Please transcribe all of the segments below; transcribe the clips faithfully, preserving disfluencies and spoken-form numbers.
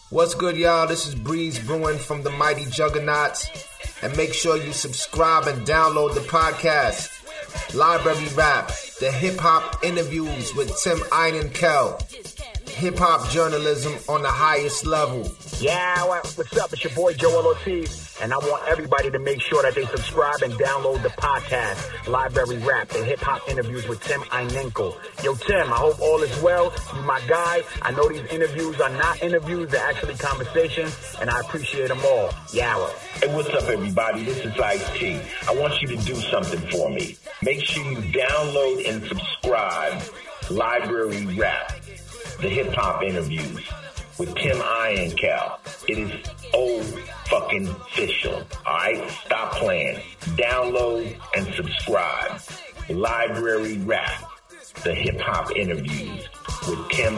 What's good, y'all? This is Breeze Brewing from the Mighty Juggernauts. And make sure you subscribe and download the podcast, Library Rap, the hip-hop interviews with Tim Einenkel. Hip-hop journalism on the highest level. Yeah, what's up? It's your boy Joel Ortiz, and I want everybody to make sure that they subscribe and download the podcast, Library Rap, the hip-hop interviews with Tim Einenkel. Yo, Tim, I hope all is well. You my guy. I know these interviews are not interviews, they're actually conversations, and I appreciate them all. Yawa. Hey, what's up, everybody? This is Ice-T. I want you to do something for me. Make sure you download and subscribe Library Rap, the hip-hop interviews with Tim Einenkel. It is old fucking official. All right? Stop playing. Download and subscribe. Library Rap, the hip-hop interviews with Tim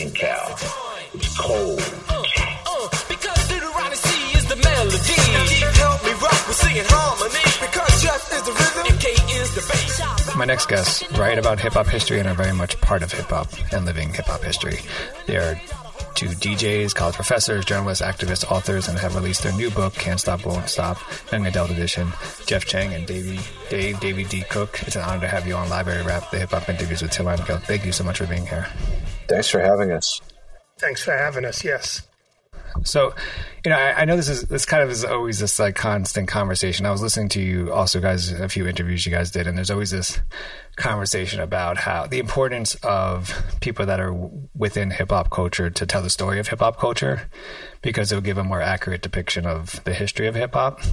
Einenkel. It's cold. Uh, uh, because Deuteronomy is the melody. Keep help me rock with singing harmony. Because Jeff is the rhythm and K is the bass. My next guests write about hip-hop history and are very much part of hip-hop and living hip-hop history. They are two D Js, college professors, journalists, activists, authors, and have released their new book, Can't Stop, Won't Stop, Young Adult Edition. Jeff Chang and Davey, Dave, Davey D. Cook. It's an honor to have you on Library Rap, the hip-hop interviews with Tim Einenkel. Thank you so much for being here. Thanks for having us. Thanks for having us, yes. So, you know, I, I know this is this kind of is always this like constant conversation. I was listening to you also, guys, a few interviews you guys did, and there's always this conversation about how the importance of people that are within hip hop culture to tell the story of hip hop culture, because it will give a more accurate depiction of the history of hip hop.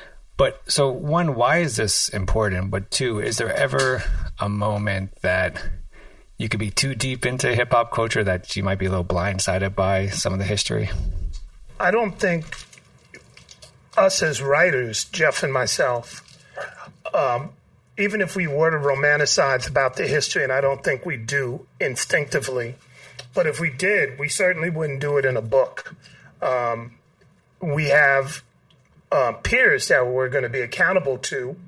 But so one, why is this important? But two, is there ever a moment that you could be too deep into hip hop culture that you might be a little blindsided by some of the history? I don't think us as writers, Jeff and myself, um, even if we were to romanticize about the history, and I don't think we do instinctively, but if we did, we certainly wouldn't do it in a book. Um, we have uh, peers that we're going to be accountable to,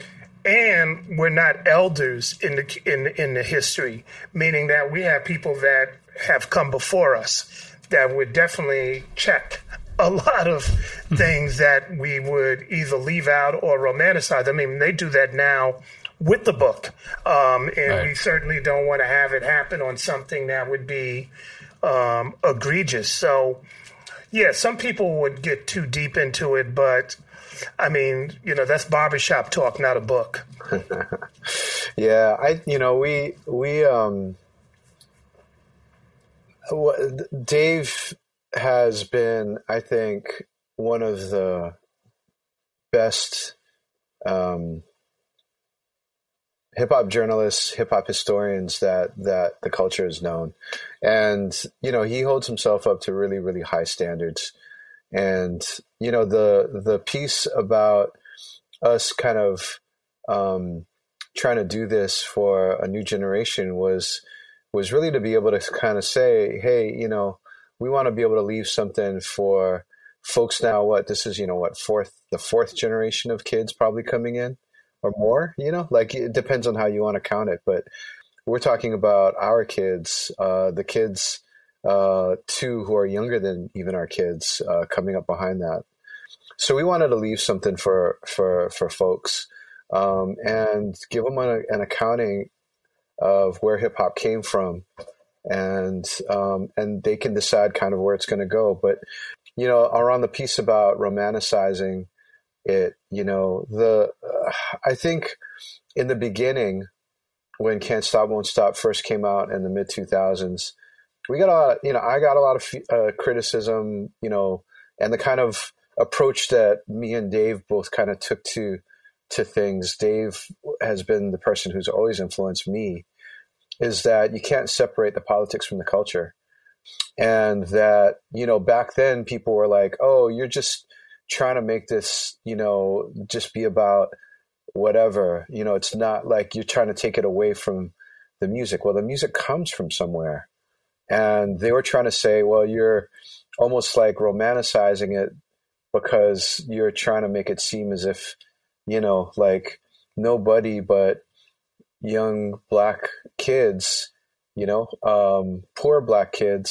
and we're not elders in the in in the history, meaning that we have people that have come before us that would definitely check a lot of things that we would either leave out or romanticize. I mean, they do that now with the book, um, and right. We certainly don't want to have it happen on something that would be um, egregious. So, yeah, some people would get too deep into it, but I mean, you know, that's barbershop talk, not a book. Yeah, I, you know, we, we, um, Dave has been, I think, one of the best, um, hip-hop journalists, hip-hop historians that, that the culture has known. And, you know, he holds himself up to really, really high standards. And, you know, the the piece about us kind of um, trying to do this for a new generation was was really to be able to kind of say, hey, you know, we want to be able to leave something for folks now. What this is, you know, what fourth the fourth generation of kids probably coming in or more, you know, like it depends on how you want to count it. But we're talking about our kids, uh, the kids. Uh, two who are younger than even our kids uh, coming up behind that. So we wanted to leave something for for for folks um, and give them an, an accounting of where hip hop came from, and um, and they can decide kind of where it's going to go. But you know, around the piece about romanticizing it, you know, the uh, I think in the beginning when Can't Stop, Won't Stop first came out in the mid two thousands. We got a lot, you know, I got a lot of uh, criticism, you know, and the kind of approach that me and Dave both kind of took to to things. Dave has been the person who's always influenced me, is that you can't separate the politics from the culture. And that, you know, back then people were like, oh, you're just trying to make this, you know, just be about whatever. You know, it's not like you're trying to take it away from the music. Well, the music comes from somewhere. And they were trying to say, well, you're almost like romanticizing it because you're trying to make it seem as if, you know, like nobody but young black kids, you know, um, poor black kids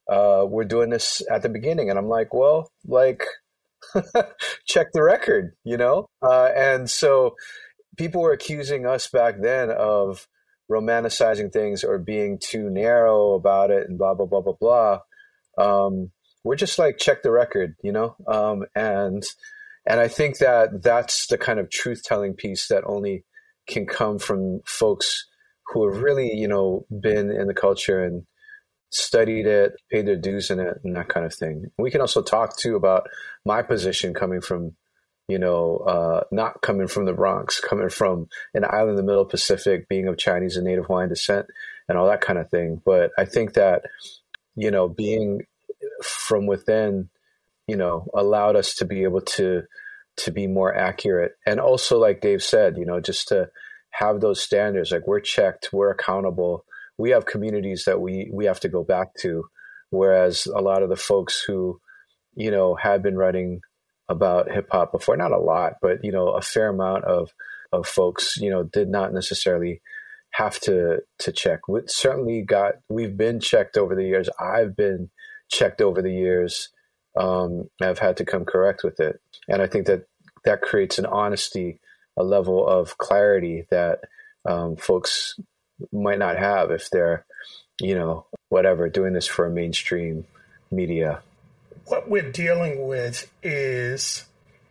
uh, we're doing this at the beginning. And I'm like, well, like, check the record, you know? Uh, and so people were accusing us back then of romanticizing things or being too narrow about it and blah, blah, blah, blah, blah. Um, we're just like, check the record, you know? Um, and, and I think that that's the kind of truth-telling piece that only can come from folks who have really, you know, been in the culture and studied it, paid their dues in it, and that kind of thing. We can also talk too about my position coming from, you know, uh, not coming from the Bronx, coming from an island in the middle Pacific, being of Chinese and Native Hawaiian descent and all that kind of thing. But I think that, you know, being from within, you know, allowed us to be able to, to be more accurate. And also, like Dave said, you know, just to have those standards, like we're checked, we're accountable. We have communities that we, we have to go back to. Whereas a lot of the folks who, you know, had been writing about hip hop before, not a lot, but, you know, a fair amount of, of folks, you know, did not necessarily have to, to check. We certainly got, we've been checked over the years. I've been checked over the years. Um, I've had to come correct with it. And I think that that creates an honesty, a level of clarity that um, folks might not have if they're, you know, whatever, doing this for a mainstream media. What we're dealing with is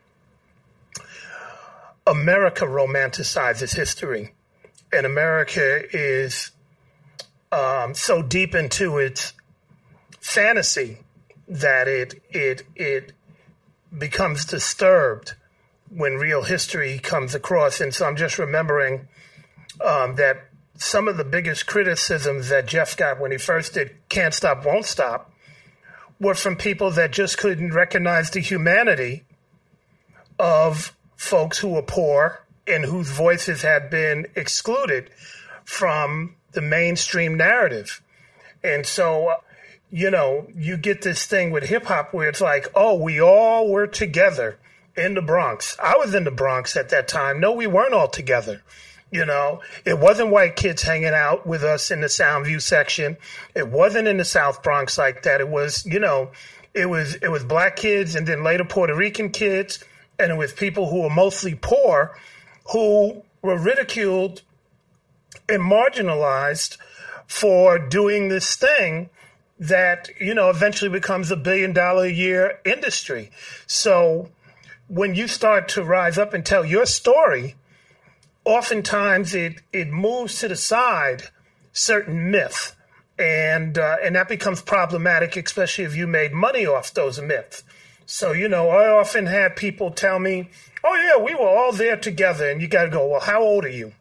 America romanticizes history, and America is um, so deep into its fantasy that it it it becomes disturbed when real history comes across. And so I'm just remembering um, that some of the biggest criticisms that Jeff got when he first did Can't Stop, Won't Stop were from people that just couldn't recognize the humanity of folks who were poor and whose voices had been excluded from the mainstream narrative. And so, you know, you get this thing with hip hop where it's like, oh, we all were together in the Bronx. I was in the Bronx at that time. No, we weren't all together. You know, it wasn't white kids hanging out with us in the Soundview section. It wasn't in the South Bronx like that. It was, you know, it was it was black kids and then later Puerto Rican kids. And it was people who were mostly poor who were ridiculed and marginalized for doing this thing that, you know, eventually becomes a billion dollar a year industry. So when you start to rise up and tell your story, oftentimes it, it moves to the side certain myths, and uh, and that becomes problematic, especially if you made money off those myths. So, you know, I often have people tell me, oh, yeah, we were all there together. And you got to go, well, how old are you?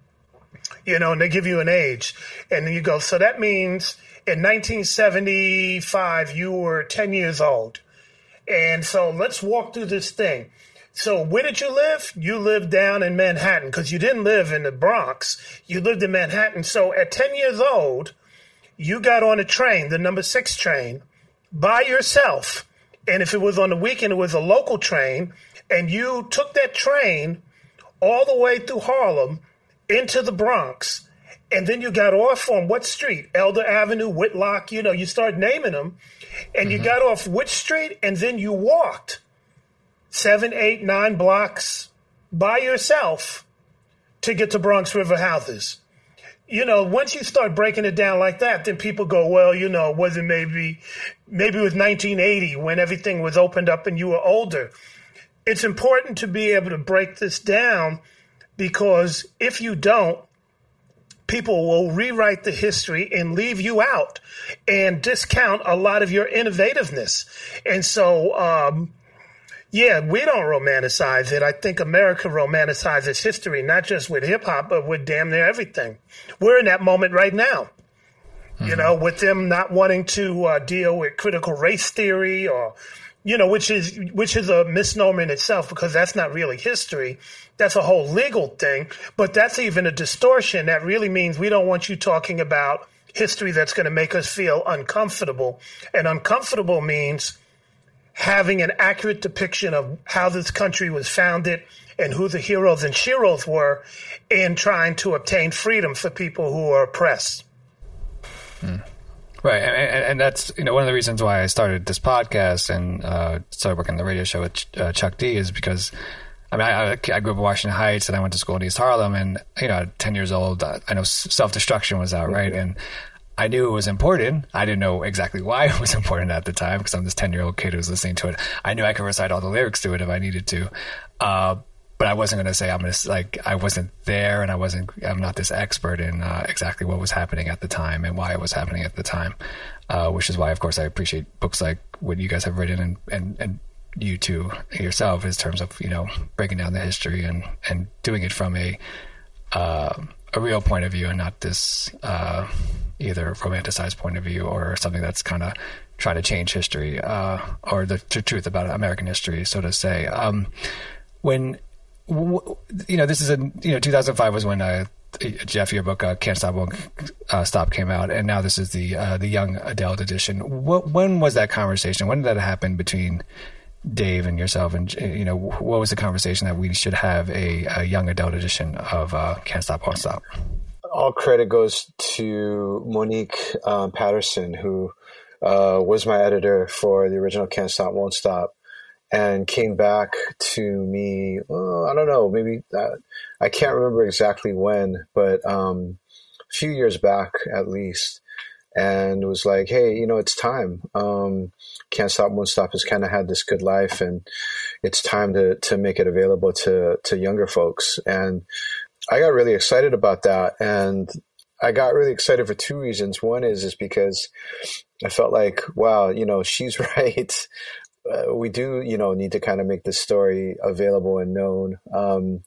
You know, and they give you an age. And then you go, so that means in nineteen seventy-five, you were ten years old. And so let's walk through this thing. So where did you live? You lived down in Manhattan because you didn't live in the Bronx. You lived in Manhattan. So at ten years old, you got on a train, the number six train, by yourself. And if it was on the weekend, it was a local train. And you took that train all the way through Harlem into the Bronx. And then you got off on what street? Elder Avenue, Whitlock, you know, you start naming them. And mm-hmm. you got off which street? And then you walked seven, eight, nine blocks by yourself to get to Bronx River houses. You know, once you start breaking it down like that, then people go, well, you know, was it maybe, maybe it was nineteen eighty when everything was opened up and you were older. It's important to be able to break this down because if you don't, people will rewrite the history and leave you out and discount a lot of your innovativeness. And so, um, yeah, we don't romanticize it. I think America romanticizes history, not just with hip hop, but with damn near everything. We're in that moment right now, mm-hmm. you know, with them not wanting to uh, deal with critical race theory or, you know, which is which is a misnomer in itself because that's not really history. That's a whole legal thing. But that's even a distortion. That really means we don't want you talking about history that's going to make us feel uncomfortable. And uncomfortable means having an accurate depiction of how this country was founded and who the heroes and sheroes were in trying to obtain freedom for people who are oppressed. Hmm. Right, and, and that's you know one of the reasons why I started this podcast and uh, started working on the radio show with uh, Chuck D is because I mean I, I grew up in Washington Heights and I went to school in East Harlem, and you know at ten years old I know self destruction was out, right, and I knew it was important. I didn't know exactly why it was important at the time because I'm this ten year old kid who was listening to it. I knew I could recite all the lyrics to it if I needed to. Uh, But I wasn't going to say I'm going to like I wasn't there, and I wasn't. I'm not this expert in uh, exactly what was happening at the time and why it was happening at the time, uh, which is why, of course, I appreciate books like what you guys have written and, and, and you two yourself, in terms of you know breaking down the history and, and doing it from a uh, a real point of view and not this uh, either romanticized point of view or something that's kind of trying to change history uh, or the, the truth about American history, so to say. Um, when You know, this is a, you know, two thousand five was when, uh, Jeff, your book, uh, Can't Stop, Won't uh, Stop came out. And now this is the, uh, the young adult edition. What, when was that conversation? When did that happen between Dave and yourself? And, you know, what was the conversation that we should have a, a young adult edition of, uh, Can't Stop, Won't Stop? All credit goes to Monique um, Patterson, who, uh, was my editor for the original Can't Stop, Won't Stop. And came back to me, oh, I don't know, maybe uh, I can't remember exactly when, but um, a few years back at least, and was like, hey, you know, it's time. Um, Can't Stop, Won't Stop has kind of had this good life, and it's time to to make it available to to younger folks. And I got really excited about that, and I got really excited for two reasons. One is is because I felt like, wow, you know, she's right. Uh, we do, you know, need to kind of make this story available and known um,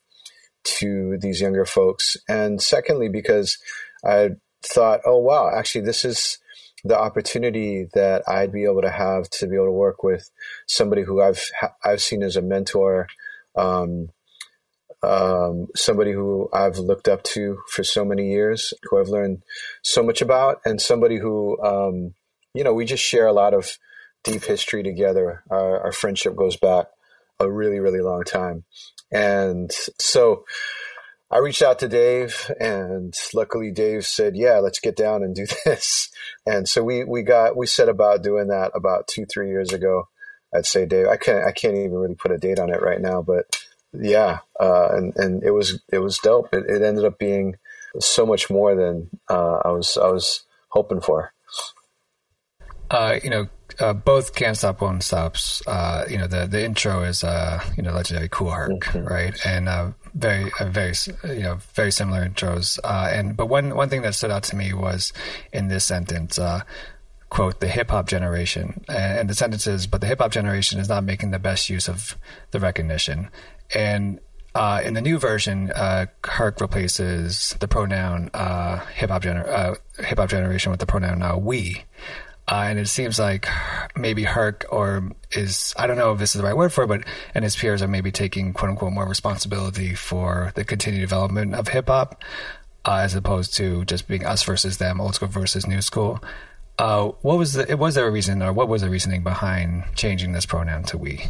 to these younger folks. And secondly, because I thought, oh, wow, actually, this is the opportunity that I'd be able to have to be able to work with somebody who I've I've seen as a mentor, um, um, somebody who I've looked up to for so many years, who I've learned so much about, and somebody who, um, you know, we just share a lot of deep history together. Our, our friendship goes back a really, really long time. And so I reached out to Dave, and luckily Dave said, yeah, let's get down and do this. And so we, we got, we set about doing that about two, three years ago. I'd say, Dave, I can't, I can't even really put a date on it right now, but yeah. Uh, and, and it was, it was dope. It, it ended up being so much more than uh, I was, I was hoping for. Uh, you know, uh, both Can't Stop, Won't Stops, uh, you know, the, the intro is, uh, you know, legendary Kool Herc, mm-hmm. right? And, uh, very, uh, very, you know, very similar intros. Uh, and, but one, one thing that stood out to me was in this sentence, uh, quote, the hip hop generation. And, and the sentence is, but the hip hop generation is not making the best use of the recognition. And, uh, in the new version, uh, Herc replaces the pronoun, uh, hip hop gener- uh, hip hop generation with the pronoun, uh, we. Uh, and it seems like maybe Herc, or is, I don't know if this is the right word for it, but, and his peers are maybe taking quote unquote more responsibility for the continued development of hip hop, uh, as opposed to just being us versus them, old school versus new school. Uh, what was the, was there a reason, or what was the reasoning behind changing this pronoun to we?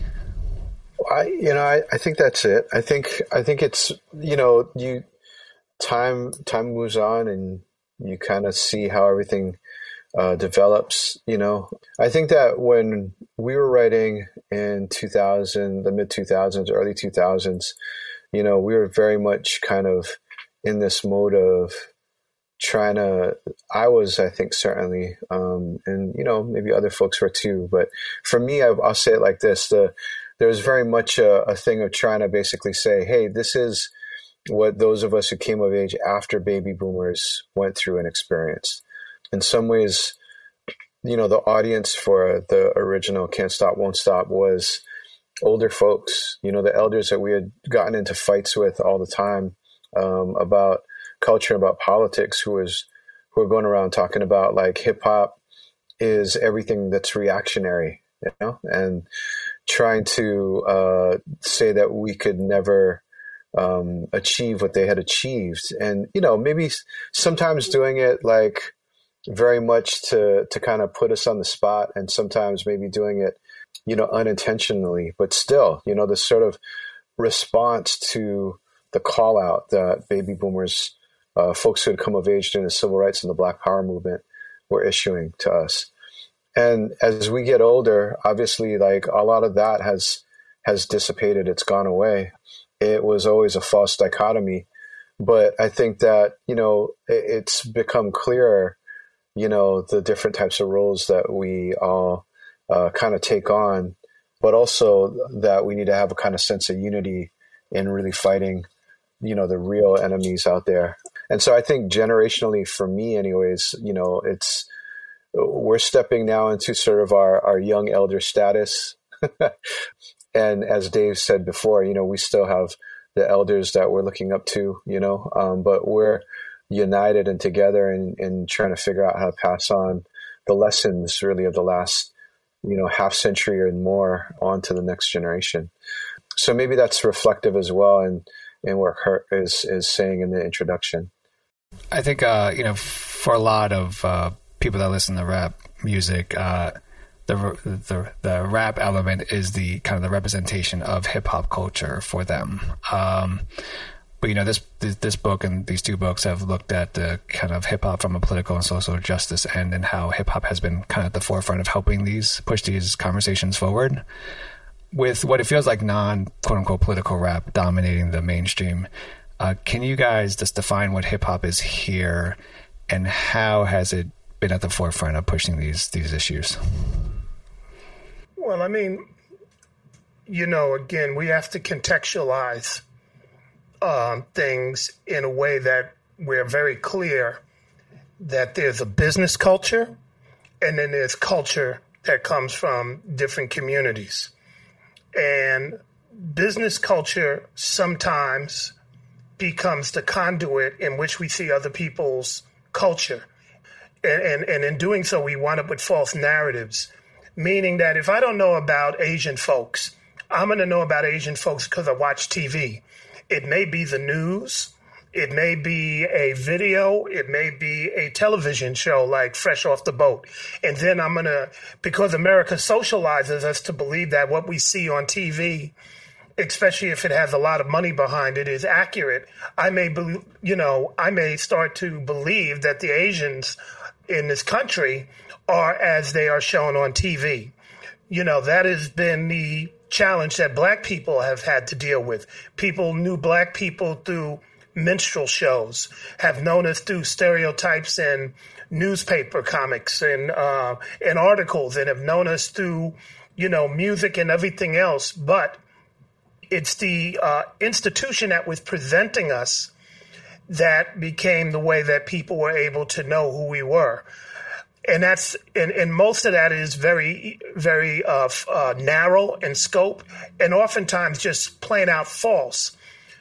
I, you know, I, I think that's it. I think, I think it's, you know, you, time, time moves on, and you kind of see how everything Uh, develops, you know. I think that when we were writing in two thousand, the mid two thousands, early two thousands, you know, we were very much kind of in this mode of trying to, I was, I think, certainly, um, and, you know, maybe other folks were too, but for me, I, I'll say it like this, the, there was very much a, a thing of trying to basically say, hey, this is what those of us who came of age after baby boomers went through and experienced. In some ways, you know, the audience for the original Can't Stop, Won't Stop was older folks, you know, the elders that we had gotten into fights with all the time um, about culture, about politics, who was who were going around talking about like hip hop is everything that's reactionary, you know, and trying to uh, say that we could never um, achieve what they had achieved. And, you know, maybe sometimes doing it like very much to, to kind of put us on the spot, and sometimes maybe doing it, you know, unintentionally, but still, you know, this sort of response to the call out that baby boomers, uh, folks who had come of age during the civil rights and the Black Power movement were issuing to us. And as we get older, obviously, like a lot of that has has dissipated. It's gone away. It was always a false dichotomy. But I think that, you know, it's become clearer, you know, the different types of roles that we all uh, kind of take on, but also that we need to have a kind of sense of unity in really fighting, you know, the real enemies out there. And so I think generationally, for me anyways, you know, it's, we're stepping now into sort of our, our young elder status. And as Dave said before, you know, we still have the elders that we're looking up to, you know, um, but we're united and together in, in trying to figure out how to pass on the lessons really of the last, you know, half century or more on to the next generation. So maybe that's reflective as well in, in what Kurt is, is saying in the introduction. I think, uh, you know, for a lot of uh, people that listen to rap music, uh, the, the the rap element is the kind of the representation of hip hop culture for them. Um, but you know, this this book and these two books have looked at the kind of hip hop from a political and social justice end, and how hip hop has been kind of at the forefront of helping these push these conversations forward. With what it feels like non quote unquote political rap dominating the mainstream, uh, can you guys just define what hip hop is here, and how has it been at the forefront of pushing these these issues? Well, I mean, you know, again, we have to contextualize um, things in a way that we're very clear that there's a business culture, and then there's culture that comes from different communities. And business culture sometimes becomes the conduit in which we see other people's culture. And, and, and in doing so, we wind up with false narratives. Meaning that if I don't know about Asian folks, I'm going to know about Asian folks because I watch T V. It may be the news. It may be a video. It may be a television show like Fresh Off the Boat. And then I'm going to, because America socializes us to believe that what we see on T V, especially if it has a lot of money behind it, is accurate. I may, be, you know, I may start to believe that the Asians in this country are as they are shown on T V. You know, that has been the challenge that black people have had to deal with. People knew black people through minstrel shows, have known us through stereotypes and newspaper comics and uh, and articles, and have known us through, you know, music and everything else. But it's the uh, institution that was presenting us that became the way that people were able to know who we were. And that's and, and most of that is very, very uh, uh, narrow in scope, and oftentimes just plain out false.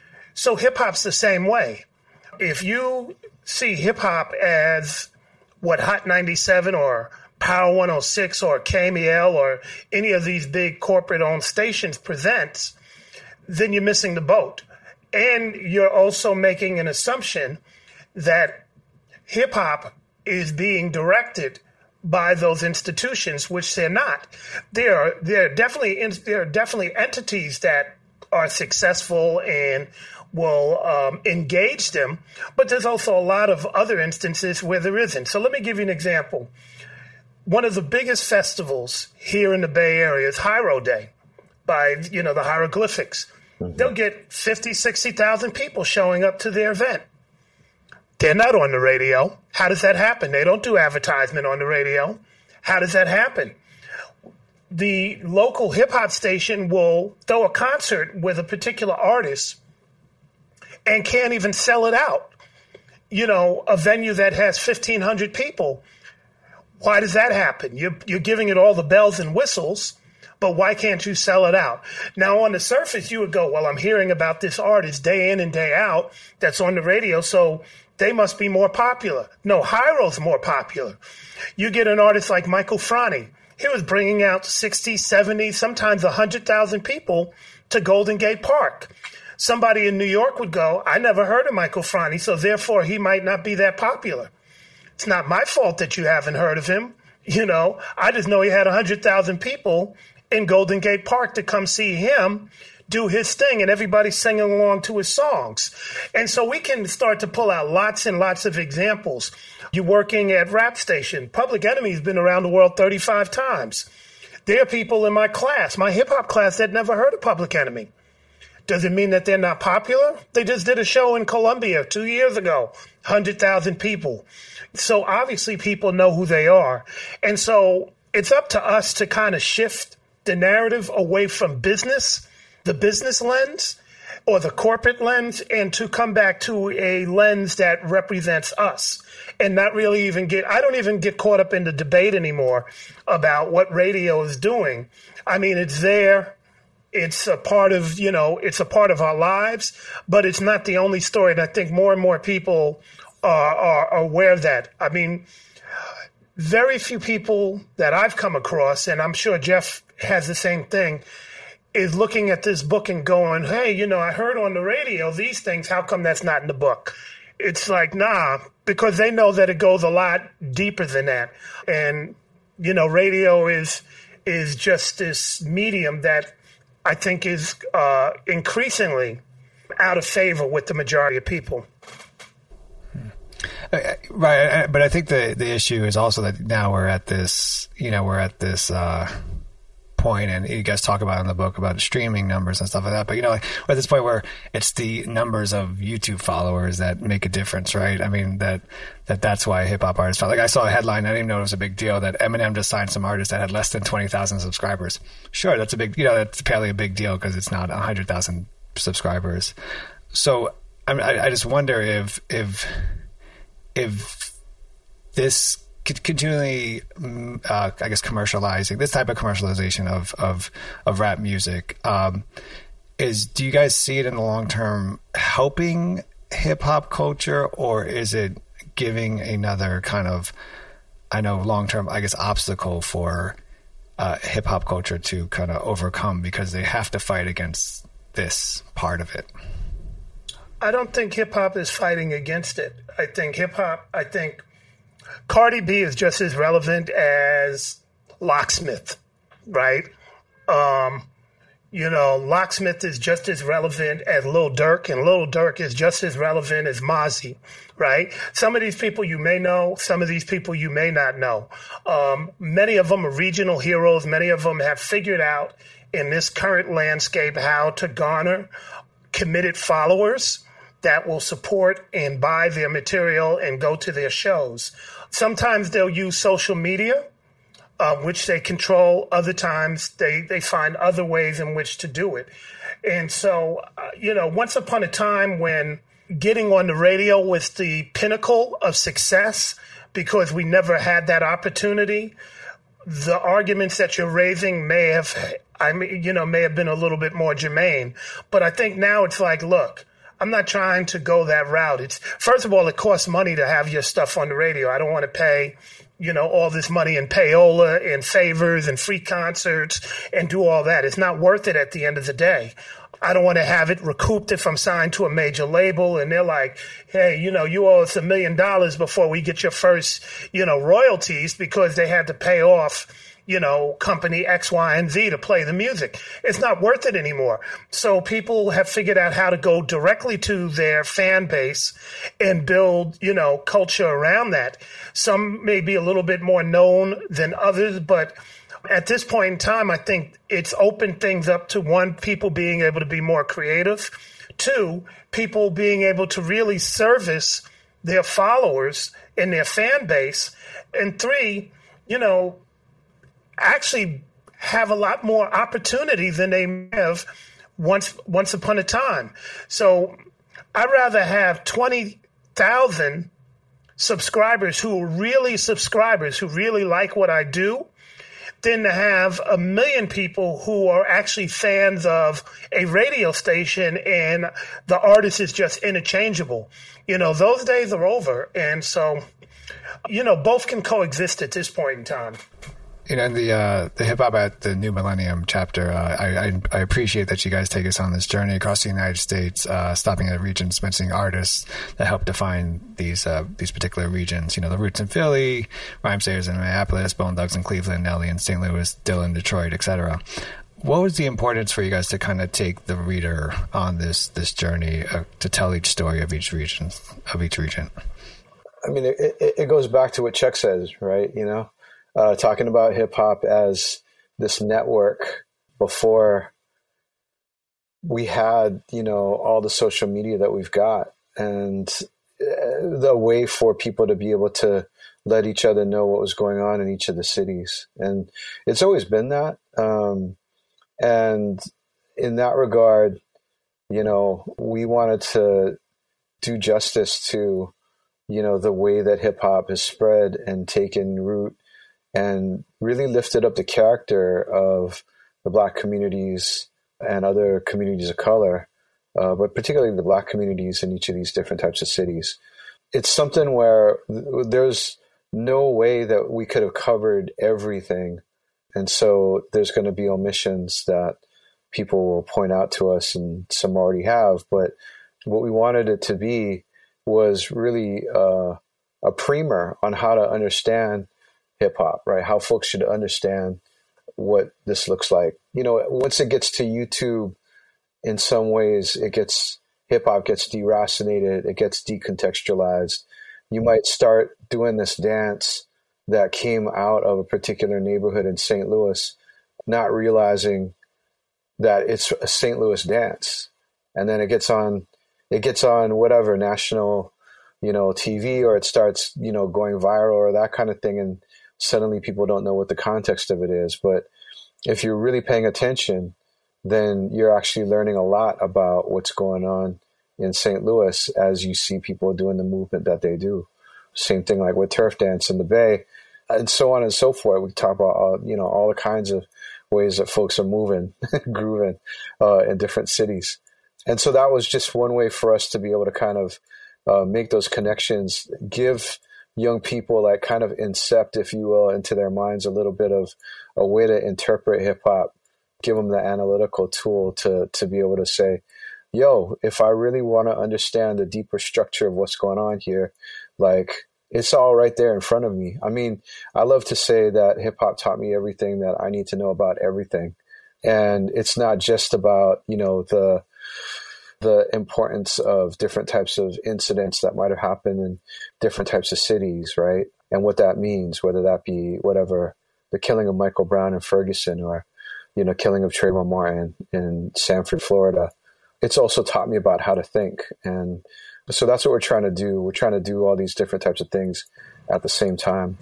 So hip hop's the same way. If you see hip hop as what Hot ninety-seven or Power one oh six or K M E L or any of these big corporate-owned stations presents, then you're missing the boat. And you're also making an assumption that hip hop is being directed by those institutions, which they're not. There are there are definitely there are definitely entities that are successful and will um, engage them, but there's also a lot of other instances where there isn't. So let me give you an example. One of the biggest festivals here in the Bay Area is Hiero Day, by you know the hieroglyphics. Mm-hmm. They'll get fifty, sixty thousand people showing up to their event. They're not on the radio. How does that happen? They don't do advertisement on the radio. How does that happen? The local hip-hop station will throw a concert with a particular artist and can't even sell it out. You know, a venue that has fifteen hundred people. Why does that happen? You're, you're giving it all the bells and whistles, but why can't you sell it out? Now, on the surface, you would go, well, I'm hearing about this artist day in and day out that's on the radio, so they must be more popular. No, Hiero's more popular. You get an artist like Michael Franti. He was bringing out sixty, seventy, sometimes one hundred thousand people to Golden Gate Park. Somebody in New York would go, I never heard of Michael Franti, so therefore he might not be that popular. It's not my fault that you haven't heard of him. You know, I just know he had one hundred thousand people in Golden Gate Park to come see him do his thing, and everybody's singing along to his songs. And so we can start to pull out lots and lots of examples You're working at Rap Station. Public Enemy's been around the world thirty-five times. There are people in my class, my hip-hop class, that never heard of Public Enemy. Does it mean that they're not popular? They just did a show in Colombia two years ago, one hundred thousand people. So obviously people know who they are. And so it's up to us to kind of shift the narrative away from business, the business lens, or the corporate lens, and to come back to a lens that represents us and not really even get, I don't even get caught up in the debate anymore about what radio is doing. I mean, it's there. It's a part of, you know, it's a part of our lives, but it's not the only story. And I think more and more people are, are aware of that. I mean, very few people that I've come across, and I'm sure Jeff has the same thing, is looking at this book and going, hey, you know, I heard on the radio these things. How come that's not in the book? It's like, nah, because they know that it goes a lot deeper than that. And, you know, radio is is just this medium that I think is uh, increasingly out of favor with the majority of people. Right. But I think the, the issue is also that now we're at this, you know, we're at this uh, point, and you guys talk about in the book about streaming numbers and stuff like that. But, you know, like, we're at this point where it's the numbers of YouTube followers that make a difference, right? I mean, that, that that's why hip hop artists, like I saw a headline, I didn't even know it was a big deal, that Eminem just signed some artists that had less than twenty thousand subscribers. Sure, that's a big, you know, that's apparently a big deal because it's not one hundred thousand subscribers. So I, mean, I, I just wonder if, if, if this continually, uh, I guess, commercializing, this type of commercialization of, of, of rap music, um, is, do you guys see it in the long term helping hip hop culture, or is it giving another kind of, I know, long term, I guess, obstacle for uh, hip hop culture to kind of overcome because they have to fight against this part of it? I don't think hip hop is fighting against it. I think hip hop, I think Cardi B is just as relevant as Locksmith, right? Um, you know, Locksmith is just as relevant as Lil Durk, and Lil Durk is just as relevant as Mozzie, right? Some of these people you may know, some of these people you may not know. Um, many of them are regional heroes. Many of them have figured out in this current landscape how to garner committed followers that will support and buy their material and go to their shows. Sometimes they'll use social media, uh, which they control. Other times they, they find other ways in which to do it. And so, uh, you know, once upon a time when getting on the radio was the pinnacle of success because we never had that opportunity, the arguments that you're raising may have, I mean, you know, may have been a little bit more germane. But I think now it's like, look, I'm not trying to go that route. It's, first of all, it costs money to have your stuff on the radio. I don't want to pay, you know, all this money in payola and favors and free concerts and do all that. It's not worth it at the end of the day. I don't want to have it recouped if I'm signed to a major label and they're like, hey, you know, you owe us a million dollars before we get your first, you know, royalties, because they had to pay off, you know, company X, Y, and Z to play the music. It's not worth it anymore. So people have figured out how to go directly to their fan base and build, you know, culture around that. Some may be a little bit more known than others, but at this point in time, I think it's opened things up to, one, people being able to be more creative, two, people being able to really service their followers and their fan base, and three, you know, actually have a lot more opportunity than they have once once upon a time. So I'd rather have twenty thousand subscribers who are really subscribers, who really like what I do, than to have a million people who are actually fans of a radio station and the artist is just interchangeable. You know, those days are over. And so, you know, both can coexist at this point in time. You know, in the uh, the Hip Hop at the New Millennium chapter, uh, I, I I appreciate that you guys take us on this journey across the United States, uh, stopping at regions, mentioning artists that help define these uh, these particular regions. You know, the Roots in Philly, Rhymesayers in Minneapolis, Bone Thugs in Cleveland, Nelly in Saint Louis, Dylan, Detroit, et cetera. What was the importance for you guys to kind of take the reader on this this journey uh, to tell each story of each region of each region? I mean, it, it, it goes back to what Chuck says, right? You know, uh, talking about hip hop as this network before we had, you know, all the social media that we've got, and the way for people to be able to let each other know what was going on in each of the cities. And it's always been that. Um, and in that regard, you know, we wanted to do justice to, you know, the way that hip hop has spread and taken root and really lifted up the character of the Black communities and other communities of color, uh, but particularly the Black communities in each of these different types of cities. It's something where th- there's no way that we could have covered everything. And so there's going to be omissions that people will point out to us, and some already have. But what we wanted it to be was really uh, a primer on how to understand hip hop, right? How folks should understand what this looks like. You know, once it gets to YouTube, in some ways, it gets hip hop gets deracinated, it gets decontextualized. You might start doing this dance that came out of a particular neighborhood in Saint Louis, not realizing that it's a Saint Louis dance, and then it gets on, it gets on whatever national, you know, T V, or it starts, you know, going viral or that kind of thing, and suddenly people don't know what the context of it is. But if you're really paying attention, then you're actually learning a lot about what's going on in Saint Louis as you see people doing the movement that they do. Same thing like with turf dance in the Bay, and so on and so forth. We talk about all, you know, all the kinds of ways that folks are moving, grooving uh, in different cities. And so that was just one way for us to be able to kind of uh, make those connections, give young people like kind of incept, if you will, into their minds a little bit of a way to interpret hip hop, give them the analytical tool to to be able to say, yo, if I really want to understand the deeper structure of what's going on here, like, it's all right there in front of me. I mean, I love to say that hip hop taught me everything that I need to know about everything. And it's not just about, you know, the the importance of different types of incidents that might have happened in different types of cities, right? And what that means, whether that be whatever, the killing of Michael Brown in Ferguson, or, you know, killing of Trayvon Martin in Sanford, Florida. It's also taught me about how to think. And so that's what we're trying to do. We're trying to do all these different types of things at the same time.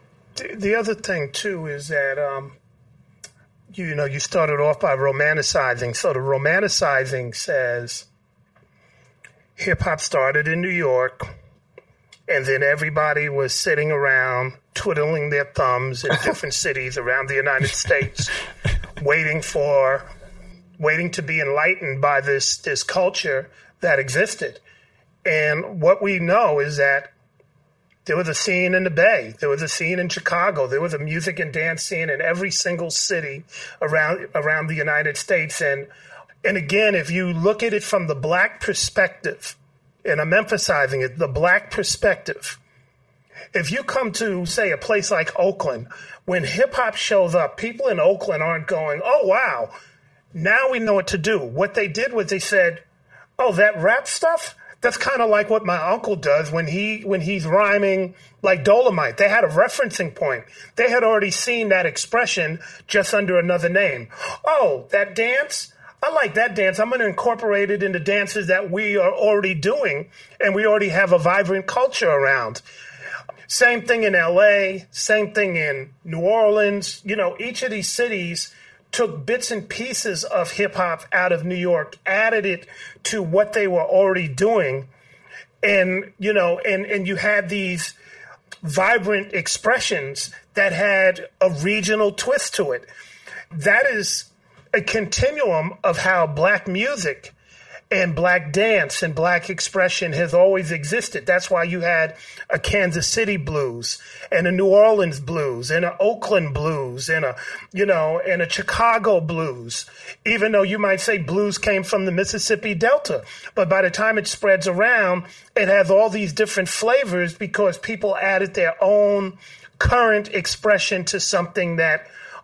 The other thing, too, is that, um, you know, you started off by romanticizing. So the romanticizing says hip-hop started in New York, and then everybody was sitting around twiddling their thumbs in different cities around the United States, waiting for, waiting to be enlightened by this this culture that existed. And what we know is that there was a scene in the Bay, there was a scene in Chicago, there was a music and dance scene in every single city around around the United States. And and again, if you look at it from the Black perspective, and I'm emphasizing it, the Black perspective, if you come to, say, a place like Oakland, when hip-hop shows up, people in Oakland aren't going, oh, wow, now we know what to do. What they did was they said, oh, that rap stuff? That's kind of like what my uncle does when he when he's rhyming like Dolomite. They had a referencing point. They had already seen that expression just under another name. Oh, that dance? I like that dance. I'm going to incorporate it into dances that we are already doing, and we already have a vibrant culture around. Same thing in L A, same thing in New Orleans. You know, each of these cities took bits and pieces of hip-hop out of New York, added it to what they were already doing. And, you know, and, and you had these vibrant expressions that had a regional twist to it. That is a continuum of how Black music and Black dance and Black expression has always existed. That's why you had a Kansas City blues and a New Orleans blues and an Oakland blues and a, you know, and a Chicago blues, even though you might say blues came from the Mississippi Delta. But by the time it spreads around, it has all these different flavors because people added their own current expression to something that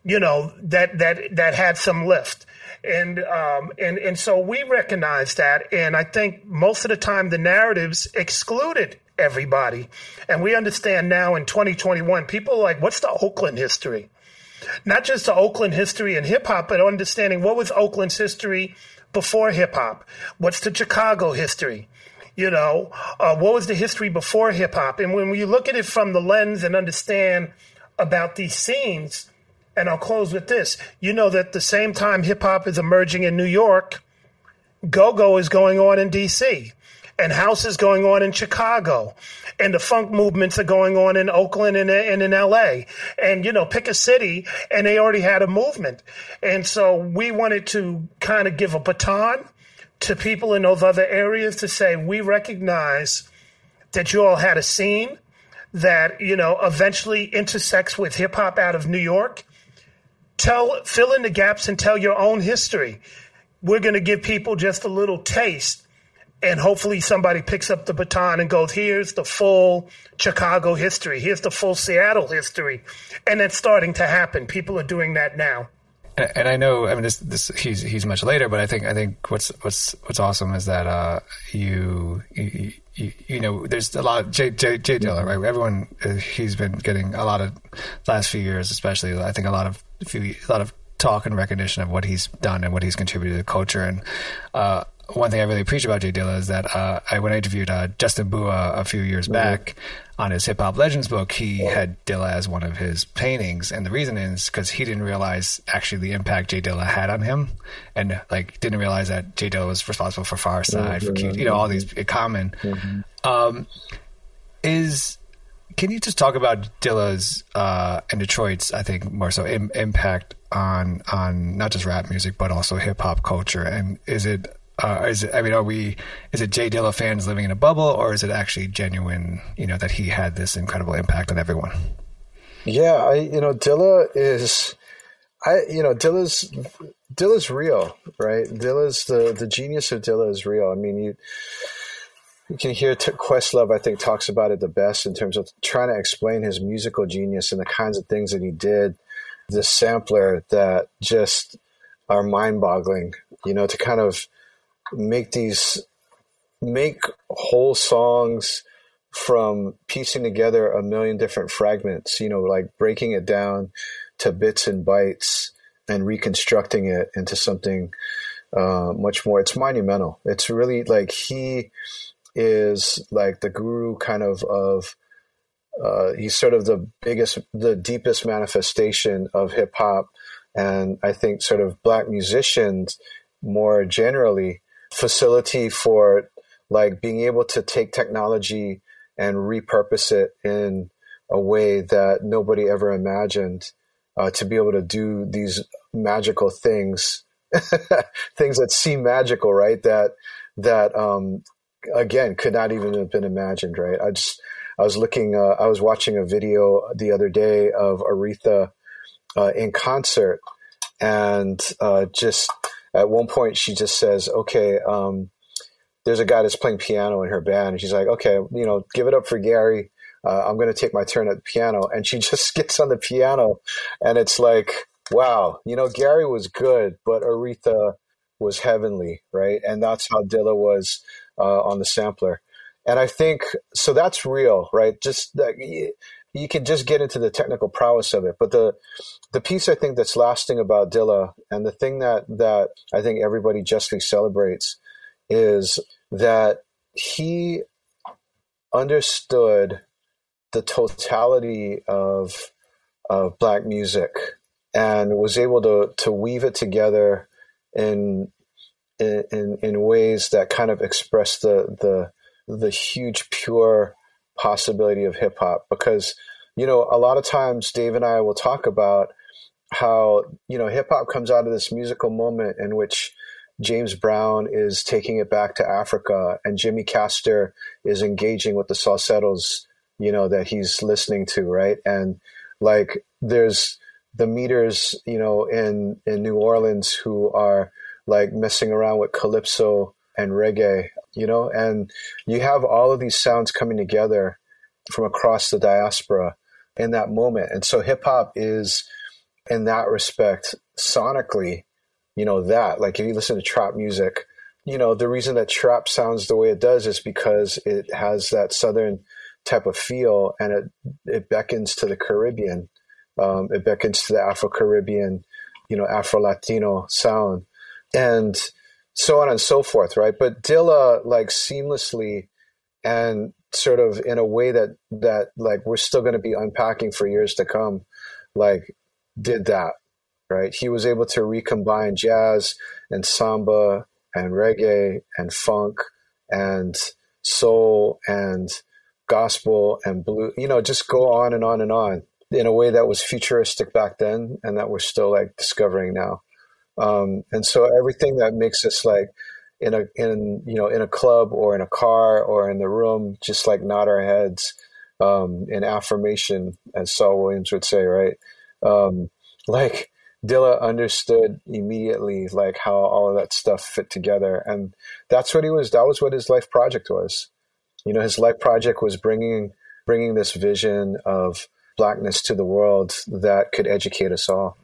you know, that that that had some lift. And um, and and so we recognize that, and I think most of the time the narratives excluded everybody, and we understand now in twenty twenty-one, people are like, what's the Oakland history? Not just the Oakland history in hip hop, but understanding what was Oakland's history before hip hop. What's the Chicago history? You know, uh, what was the history before hip hop? And when we look at it from the lens and understand about these scenes. And I'll close with this. You know that the same time hip-hop is emerging in New York, go-go is going on in D C, and house is going on in Chicago, and the funk movements are going on in Oakland and, and in L A. And, you know, pick a city, and they already had a movement. And so we wanted to kind of give a baton to people in those other areas to say, we recognize that you all had a scene that, you know, eventually intersects with hip-hop out of New York. Tell, fill in the gaps and tell your own history. We're going to give people just a little taste, and hopefully somebody picks up the baton and goes, here's the full Chicago history. Here's the full Seattle history. And it's starting to happen. People are doing that now. And, and I know, I mean, this, this, he's, he's much later, but I think, I think what's, what's, what's awesome is that, uh, you, you, you, you know, there's a lot of Jay, Jay, Jay Dilla, right? Everyone, uh, he's been getting a lot of last few years, especially, I think a lot of, a, few, a lot of talk and recognition of what he's done and what he's contributed to the culture. And, uh, one thing I really appreciate about Jay Dilla is that uh, I when I interviewed uh, Justin Bua a few years mm-hmm. back on his Hip Hop Legends book, he yeah. had Dilla as one of his paintings, and the reason is because he didn't realize actually the impact Jay Dilla had on him, and like didn't realize that Jay Dilla was responsible for Far Side, mm-hmm. for Q, you know, all these Common. Mm-hmm. Um, is can you just talk about Dilla's uh, and Detroit's, I think more so im- impact on on not just rap music but also hip hop culture, and is it Uh, is it, I mean, are we, is it Jay Dilla fans living in a bubble, or is it actually genuine, you know, that he had this incredible impact on everyone? Yeah, I, you know, Dilla is, I, you know, Dilla's, Dilla's real, right? Dilla's, the, the genius of Dilla is real. I mean, you, you can hear T- Questlove, I think, talks about it the best in terms of trying to explain his musical genius and the kinds of things that he did, the sampler that just are mind-boggling, you know, to kind of make these, make whole songs from piecing together a million different fragments, you know, like breaking it down to bits and bytes and reconstructing it into something uh, much more. It's monumental. It's really like he is like the guru kind of, of uh, he's sort of the biggest, the deepest manifestation of hip hop. And I think sort of Black musicians more generally, facility for like being able to take technology and repurpose it in a way that nobody ever imagined, uh, to be able to do these magical things, things that seem magical, right? That, that, um, again, could not even have been imagined, right? I just, I was looking, uh, I was watching a video the other day of Aretha, uh, in concert, and, uh, just, at one point, she just says, okay, um, there's a guy that's playing piano in her band. And she's like, okay, you know, give it up for Gary. Uh, I'm going to take my turn at the piano. And she just gets on the piano. And it's like, wow, you know, Gary was good, but Aretha was heavenly, right? And that's how Dilla was uh, on the sampler. And I think, so that's real, right? Just that you can just get into the technical prowess of it. But the the piece I think that's lasting about Dilla, and the thing that, that I think everybody justly celebrates, is that he understood the totality of of Black music and was able to to weave it together in in in ways that kind of express the the the huge pure possibility of hip hop. Because, you know, a lot of times Dave and I will talk about how, you know, hip hop comes out of this musical moment in which James Brown is taking it back to Africa and Jimmy Castor is engaging with the salsettos, you know, that he's listening to, right? And like there's the meters, you know, in, in New Orleans who are like messing around with calypso and reggae, you know, and you have all of these sounds coming together from across the diaspora in that moment. And so hip hop is in that respect, sonically, you know, that, like if you listen to trap music, you know, the reason that trap sounds the way it does is because it has that Southern type of feel, and it, it beckons to the Caribbean. Um, it beckons to the Afro-Caribbean, you know, Afro-Latino sound, and so on and so forth, right? But Dilla, like, seamlessly and sort of in a way that, that like, we're still going to be unpacking for years to come, like, did that, right? He was able to recombine jazz and samba and reggae and funk and soul and gospel and blue, you know, just go on and on and on in a way that was futuristic back then and that we're still like discovering now. Um, and so everything that makes us like in a, in, you know, in a club or in a car or in the room, just like nod our heads, um, in affirmation, as Saul Williams would say, right? Um, like Dilla understood immediately, like how all of that stuff fit together. And that's what he was, that was what his life project was. You know, his life project was bringing, bringing this vision of Blackness to the world that could educate us all.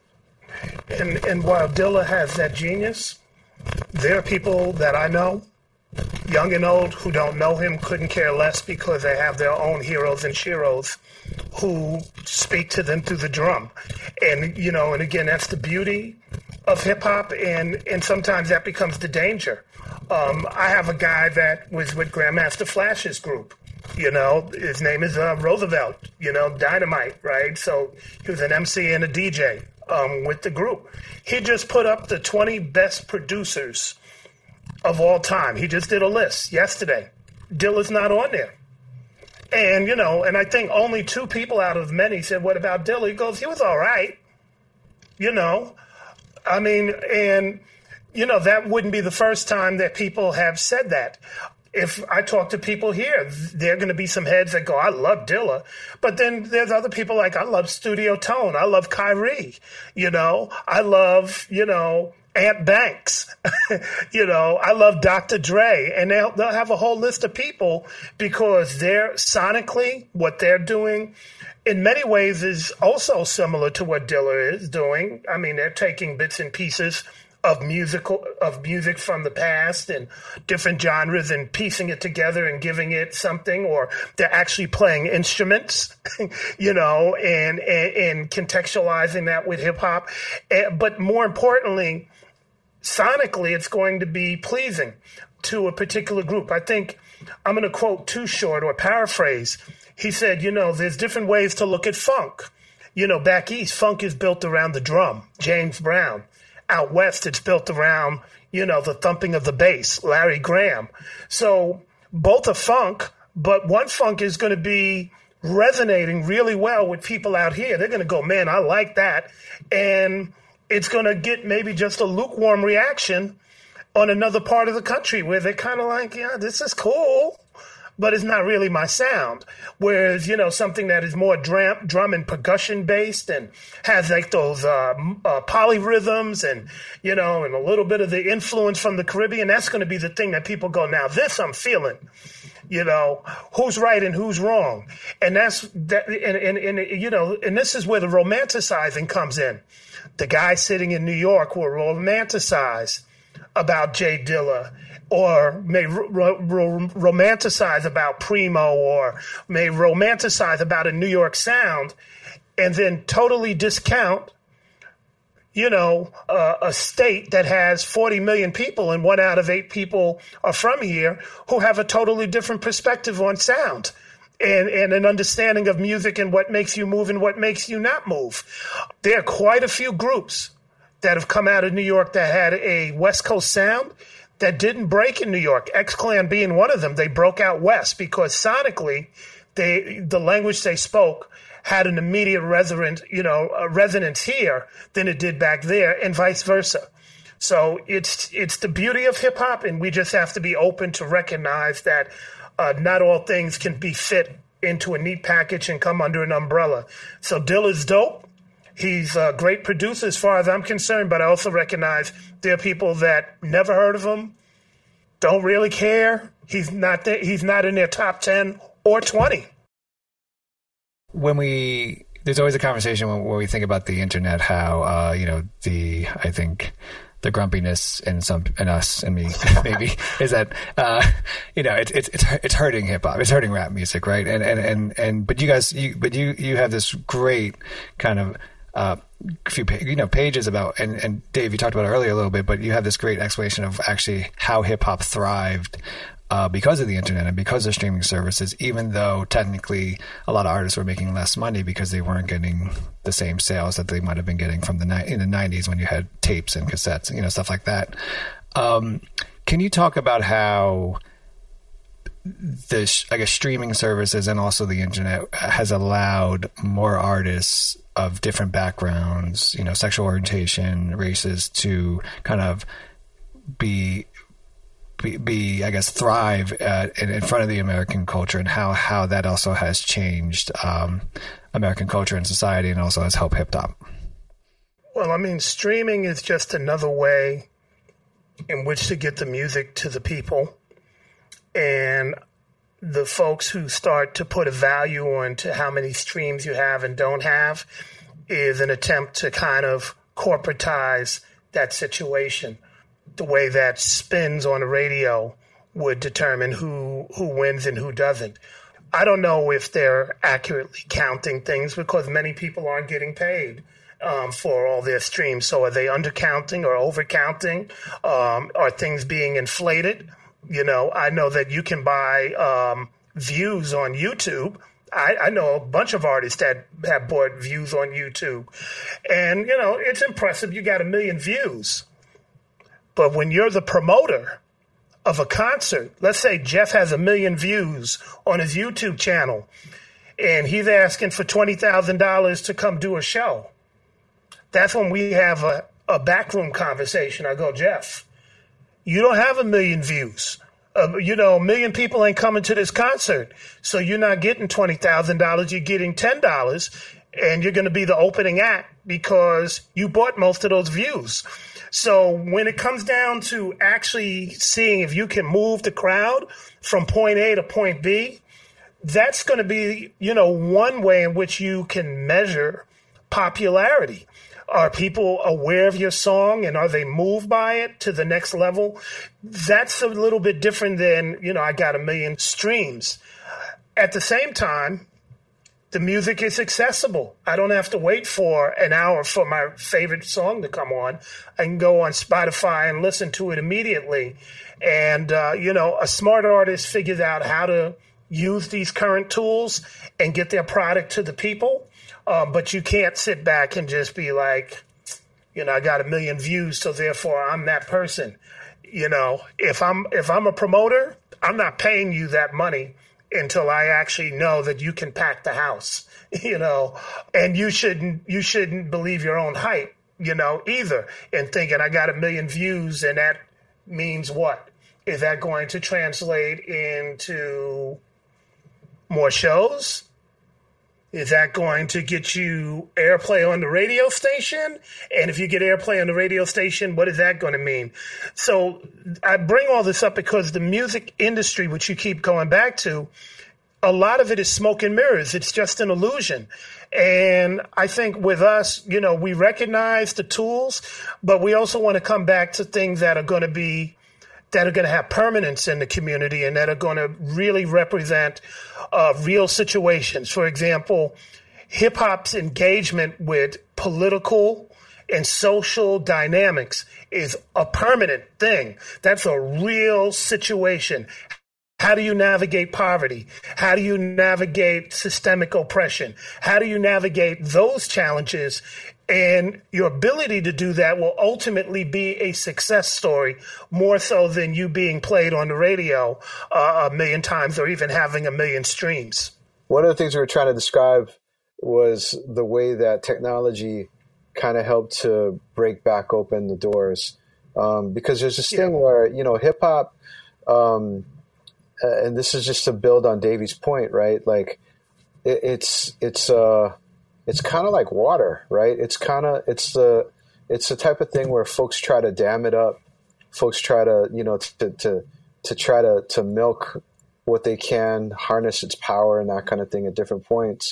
And, and while Dilla has that genius, there are people that I know, young and old, who don't know him, couldn't care less because they have their own heroes and sheroes who speak to them through the drum. And, you know, and again, that's the beauty of hip hop, and, and sometimes that becomes the danger. Um, I have a guy that was with Grandmaster Flash's group. You know, his name is uh, Roosevelt, you know, Dynamite, right? So he was an M C and a D J um, with the group. He just put up the twenty best producers of all time. He just did a list yesterday. Dilla's not on there. And, you know, and I think only two people out of many said, what about Dilla? He goes, he was all right. You know, I mean, and, you know, that wouldn't be the first time that people have said that. If I talk to people here, there are going to be some heads that go, I love Dilla. But then there's other people like, I love Studio Tone. I love Kyrie. You know, I love, you know, Ant Banks. You know, I love Doctor Dre. And they'll, they'll have a whole list of people because they're sonically, what they're doing in many ways is also similar to what Dilla is doing. I mean, they're taking bits and pieces of musical of music from the past and different genres and piecing it together and giving it something, or they're actually playing instruments, you know, and, and, and contextualizing that with hip hop. But more importantly, sonically, it's going to be pleasing to a particular group. I think I'm going to quote Too Short or paraphrase. He said, you know, there's different ways to look at funk. You know, back east, funk is built around the drum, James Brown. Out west, it's built around, you know, the thumping of the bass, Larry Graham. So both are funk, but one funk is going to be resonating really well with people out here. They're going to go, man, I like that. And it's going to get maybe just a lukewarm reaction on another part of the country where they're kind of like, yeah, this is cool, but it's not really my sound. Whereas, you know, something that is more drum, drum and percussion based and has like those uh, uh, polyrhythms and, you know, and a little bit of the influence from the Caribbean, that's going to be the thing that people go, now this I'm feeling. You know, who's right and who's wrong. And that's that. And, and, and, you know, and this is where the romanticizing comes in. The guy sitting in New York will romanticize about Jay Dilla, or may ro- ro- romanticize about Primo, or may romanticize about a New York sound, and then totally discount, you know, uh, a state that has forty million people and one out of eight people are from here who have a totally different perspective on sound and, and an understanding of music and what makes you move and what makes you not move. There are quite a few groups that have come out of New York that had a West Coast sound that didn't break in New York, X-Clan being one of them. They broke out west because sonically, they the language they spoke had an immediate resonance, you know, a resonance here than it did back there, and vice versa. So it's it's the beauty of hip hop, and we just have to be open to recognize that uh, not all things can be fit into a neat package and come under an umbrella. So Dilla's dope. He's a great producer as far as I'm concerned, but I also recognize there are people that never heard of him, don't really care. He's not there, he's not in their top ten or twenty. When we there's always a conversation when, when we think about the internet, how, uh, you know, the, I think the grumpiness in some, in us and me, maybe, is that, uh, you know, it's, it's, it's, it's hurting hip hop. It's hurting rap music. Right. And, and, and, and, but you guys, you, but you, you have this great kind of, uh, few, you know, pages about, and, and Dave, you talked about it earlier a little bit, but you have this great explanation of actually how hip hop thrived Uh, because of the internet and because of streaming services, even though technically a lot of artists were making less money because they weren't getting the same sales that they might have been getting from the ni- in the nineties when you had tapes and cassettes, you know, stuff like that. Um, can you talk about how the, I guess, streaming services and also the internet has allowed more artists of different backgrounds, you know, sexual orientation, races, to kind of be Be, be, I guess, thrive uh, in, in front of the American culture, and how, how that also has changed um, American culture and society, and also has helped hip hop? Well, I mean, streaming is just another way in which to get the music to the people. And the folks who start to put a value on to how many streams you have and don't have is an attempt to kind of corporatize that situation. The way that spins on the radio would determine who, who wins and who doesn't. I don't know if they're accurately counting things because many people aren't getting paid um, for all their streams. So are they undercounting or overcounting? Um, are things being inflated? You know, I know that you can buy um, views on YouTube. I, I know a bunch of artists that have bought views on YouTube. And, you know, it's impressive. You got a million views. But when you're the promoter of a concert, let's say Jeff has a million views on his YouTube channel, and he's asking for twenty thousand dollars to come do a show. That's when we have a, a backroom conversation. I go, Jeff, you don't have a million views. Uh, you know, a million people ain't coming to this concert. So you're not getting twenty thousand dollars. You're getting ten dollars, and you're going to be the opening act because you bought most of those views. So when it comes down to actually seeing if you can move the crowd from point A to point B, that's going to be, you know, one way in which you can measure popularity. Are people aware of your song, and are they moved by it to the next level? That's a little bit different than, you know, I got a million streams. At the same time, the music is accessible. I don't have to wait for an hour for my favorite song to come on. I can go on Spotify and listen to it immediately. And, uh, you know, a smart artist figures out how to use these current tools and get their product to the people. Um, but you can't sit back and just be like, you know, I got a million views, so therefore I'm that person. You know, if I'm if I'm a promoter, I'm not paying you that money until I actually know that you can pack the house, you know, and you shouldn't you shouldn't believe your own hype, you know, either, and thinking I got a million views and that means what? Is that going to translate into more shows? Is that going to get you airplay on the radio station? And if you get airplay on the radio station, what is that going to mean? So I bring all this up because the music industry, which you keep going back to, a lot of it is smoke and mirrors. It's just an illusion. And I think with us, you know, we recognize the tools, but we also want to come back to things that are going to be that are going to have permanence in the community and that are going to really represent uh, real situations. For example, hip hop's engagement with political and social dynamics is a permanent thing. That's a real situation. How do you navigate poverty? How do you navigate systemic oppression? How do you navigate those challenges? And your ability to do that will ultimately be a success story, more so than you being played on the radio uh, a million times or even having a million streams. One of the things we were trying to describe was the way that technology kind of helped to break back open the doors. Um, because there's this thing yeah. where, you know, hip hop, um, and this is just to build on Davey's point, right? Like it, it's, it's, uh, it's kind of like water, right? It's kind of, it's the, it's the type of thing where folks try to dam it up. Folks try to, you know, to, to, to try to, to milk what they can, harness its power and that kind of thing at different points.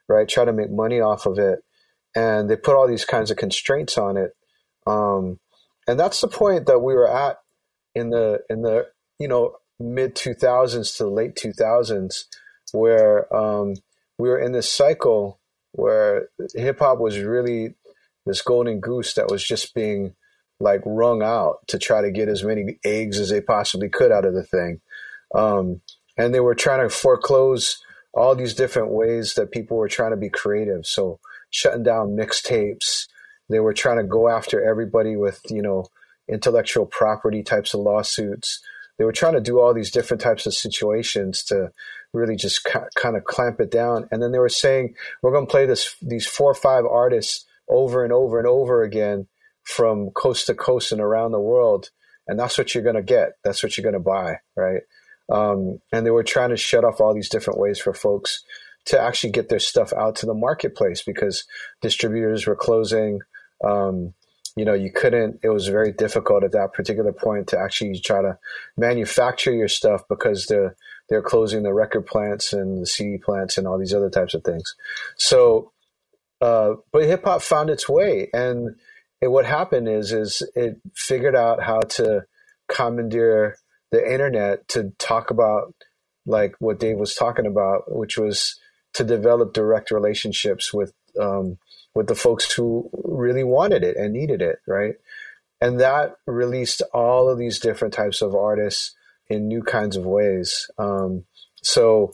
right? Try to make money off of it. And they put all these kinds of constraints on it. Um, and that's the point that we were at in the, in the, you know, mid two thousands to the late two thousands, where um, we were in this cycle where hip hop was really this golden goose that was just being like wrung out to try to get as many eggs as they possibly could out of the thing. Um, and they were trying to foreclose all these different ways that people were trying to be creative. So shutting down mixtapes, they were trying to go after everybody with, you know, intellectual property types of lawsuits. They were trying to do all these different types of situations to really just ca- kind of clamp it down. And then they were saying, we're going to play this, these four or five artists over and over and over again from coast to coast and around the world. And that's what you're going to get. That's what you're going to buy. Right. Um, and they were trying to shut off all these different ways for folks to actually get their stuff out to the marketplace because distributors were closing. Um, you know, you couldn't, it was very difficult at that particular point to actually try to manufacture your stuff because they're, they're closing the record plants and the C D plants and all these other types of things. So, uh, but hip hop found its way. And it, what happened is, is it figured out how to commandeer the internet to talk about like what Dave was talking about, which was to develop direct relationships with, um, with the folks who really wanted it and needed it, right? And that released all of these different types of artists in new kinds of ways. Um, so,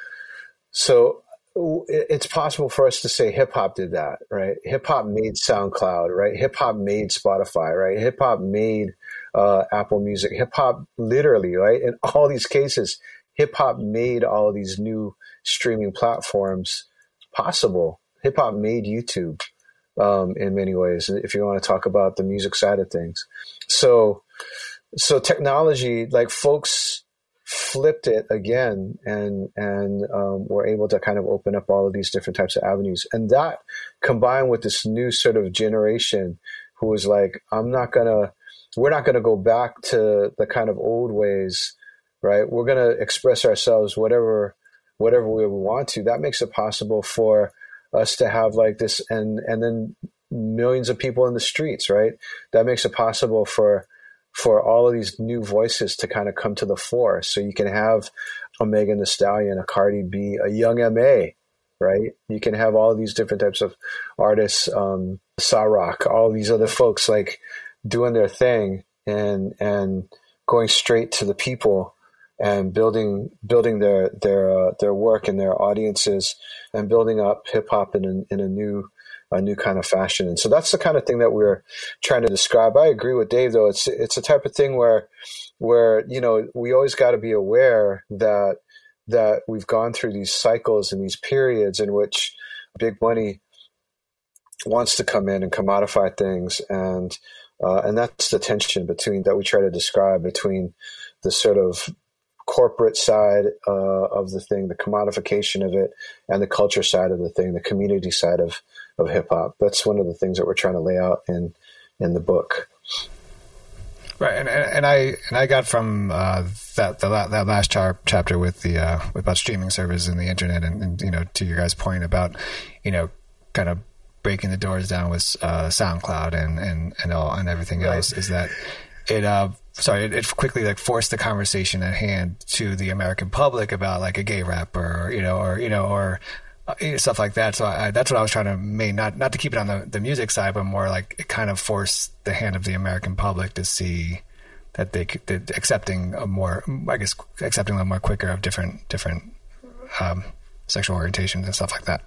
so it's possible for us to say hip hop did that, right? Hip hop made SoundCloud, right? Hip hop made Spotify, right? Hip hop made uh, Apple Music. Hip hop literally, right? In all these cases, hip hop made all of these new streaming platforms possible. Hip hop made YouTube um, in many ways, if you want to talk about the music side of things. So, so technology, like folks flipped it again and, and um, were able to kind of open up all of these different types of avenues. And that combined with this new sort of generation who was like, I'm not going to, we're not going to go back to the kind of old ways, right? We're going to express ourselves whatever, whatever we want to. That makes it possible for us to have like this and, and then millions of people in the streets, right? That makes it possible for, for all of these new voices to kind of come to the fore. So you can have a Megan Thee Stallion, a Cardi B, a Young M A, right? You can have all of these different types of artists, um, Sa-Rock, all these other folks like doing their thing and, and going straight to the people and building building their their uh, their work and their audiences and building up hip hop in a, in a new a new kind of fashion. And so that's the kind of thing that we're trying to describe. I agree with Dave though. It's it's a type of thing where where you know we always got to be aware that that we've gone through these cycles and these periods in which big money wants to come in and commodify things, and uh, and that's the tension between that we try to describe between the sort of corporate side uh, of the thing, the commodification of it, and the culture side of the thing, the community side of, of hip hop. That's one of the things that we're trying to lay out in in the book. Right, and and, and I and I got from uh, that the, that last char- chapter with the uh, about streaming service and the internet, and, and you know, to your guys' point about you know kind of breaking the doors down with uh, SoundCloud and and and all and everything right. else, is that it. Uh, Sorry, it, it quickly like forced the conversation at hand to the American public about like a gay rapper, or, you know, or you know, or uh, stuff like that. So I, that's what I was trying to make, not not to keep it on the, the music side, but more like it kind of forced the hand of the American public to see that they could that accepting a more, I guess, accepting a little more quicker of different different um, sexual orientations and stuff like that.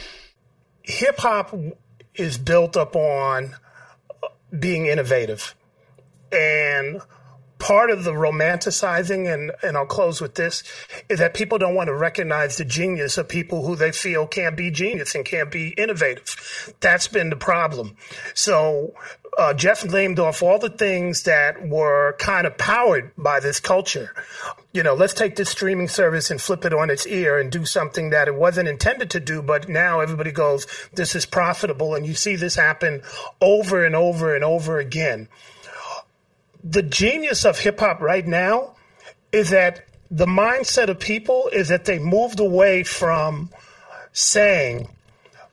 Hip hop is built upon being innovative, and part of the romanticizing, and, and I'll close with this, is that people don't want to recognize the genius of people who they feel can't be genius and can't be innovative. That's been the problem. So uh, Jeff named off all the things that were kind of powered by this culture. You know, let's take this streaming service and flip it on its ear and do something that it wasn't intended to do, but now everybody goes, this is profitable, and you see this happen over and over and over again. The genius of hip hop right now is that the mindset of people is that they moved away from saying,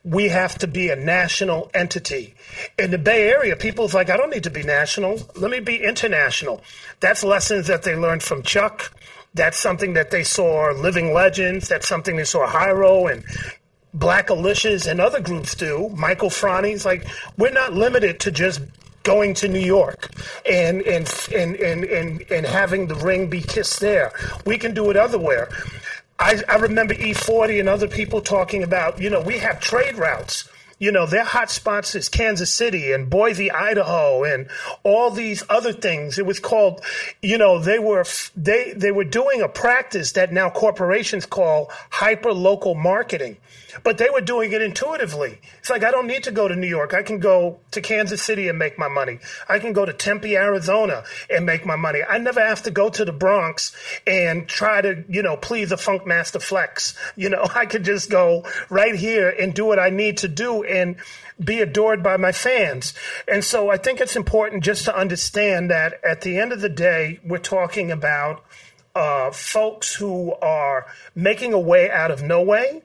we have to be a national entity. In the Bay Area, people's like, I don't need to be national. Let me be international. That's lessons that they learned from Chuck. That's something that they saw Living Legends. That's something they saw Hyro and Black Alicia's and other groups do. Michael Franny's. Like, we're not limited to just going to New York and and and and and, and having the ring be kissed there. We can do it otherwhere. I, I remember E forty and other people talking about, you know, we have trade routes. You know, their hot spots is Kansas City and Boise, Idaho, and all these other things. It was called, you know, they were they they were doing a practice that now corporations call hyper local marketing, but they were doing it intuitively. It's like, I don't need to go to New York. I can go to Kansas City and make my money. I can go to Tempe, Arizona and make my money. I never have to go to the Bronx and try to, you know, please a Funkmaster Flex. You know, I could just go right here and do what I need to do and be adored by my fans. And so I think it's important just to understand that at the end of the day, we're talking about uh, folks who are making a way out of no way.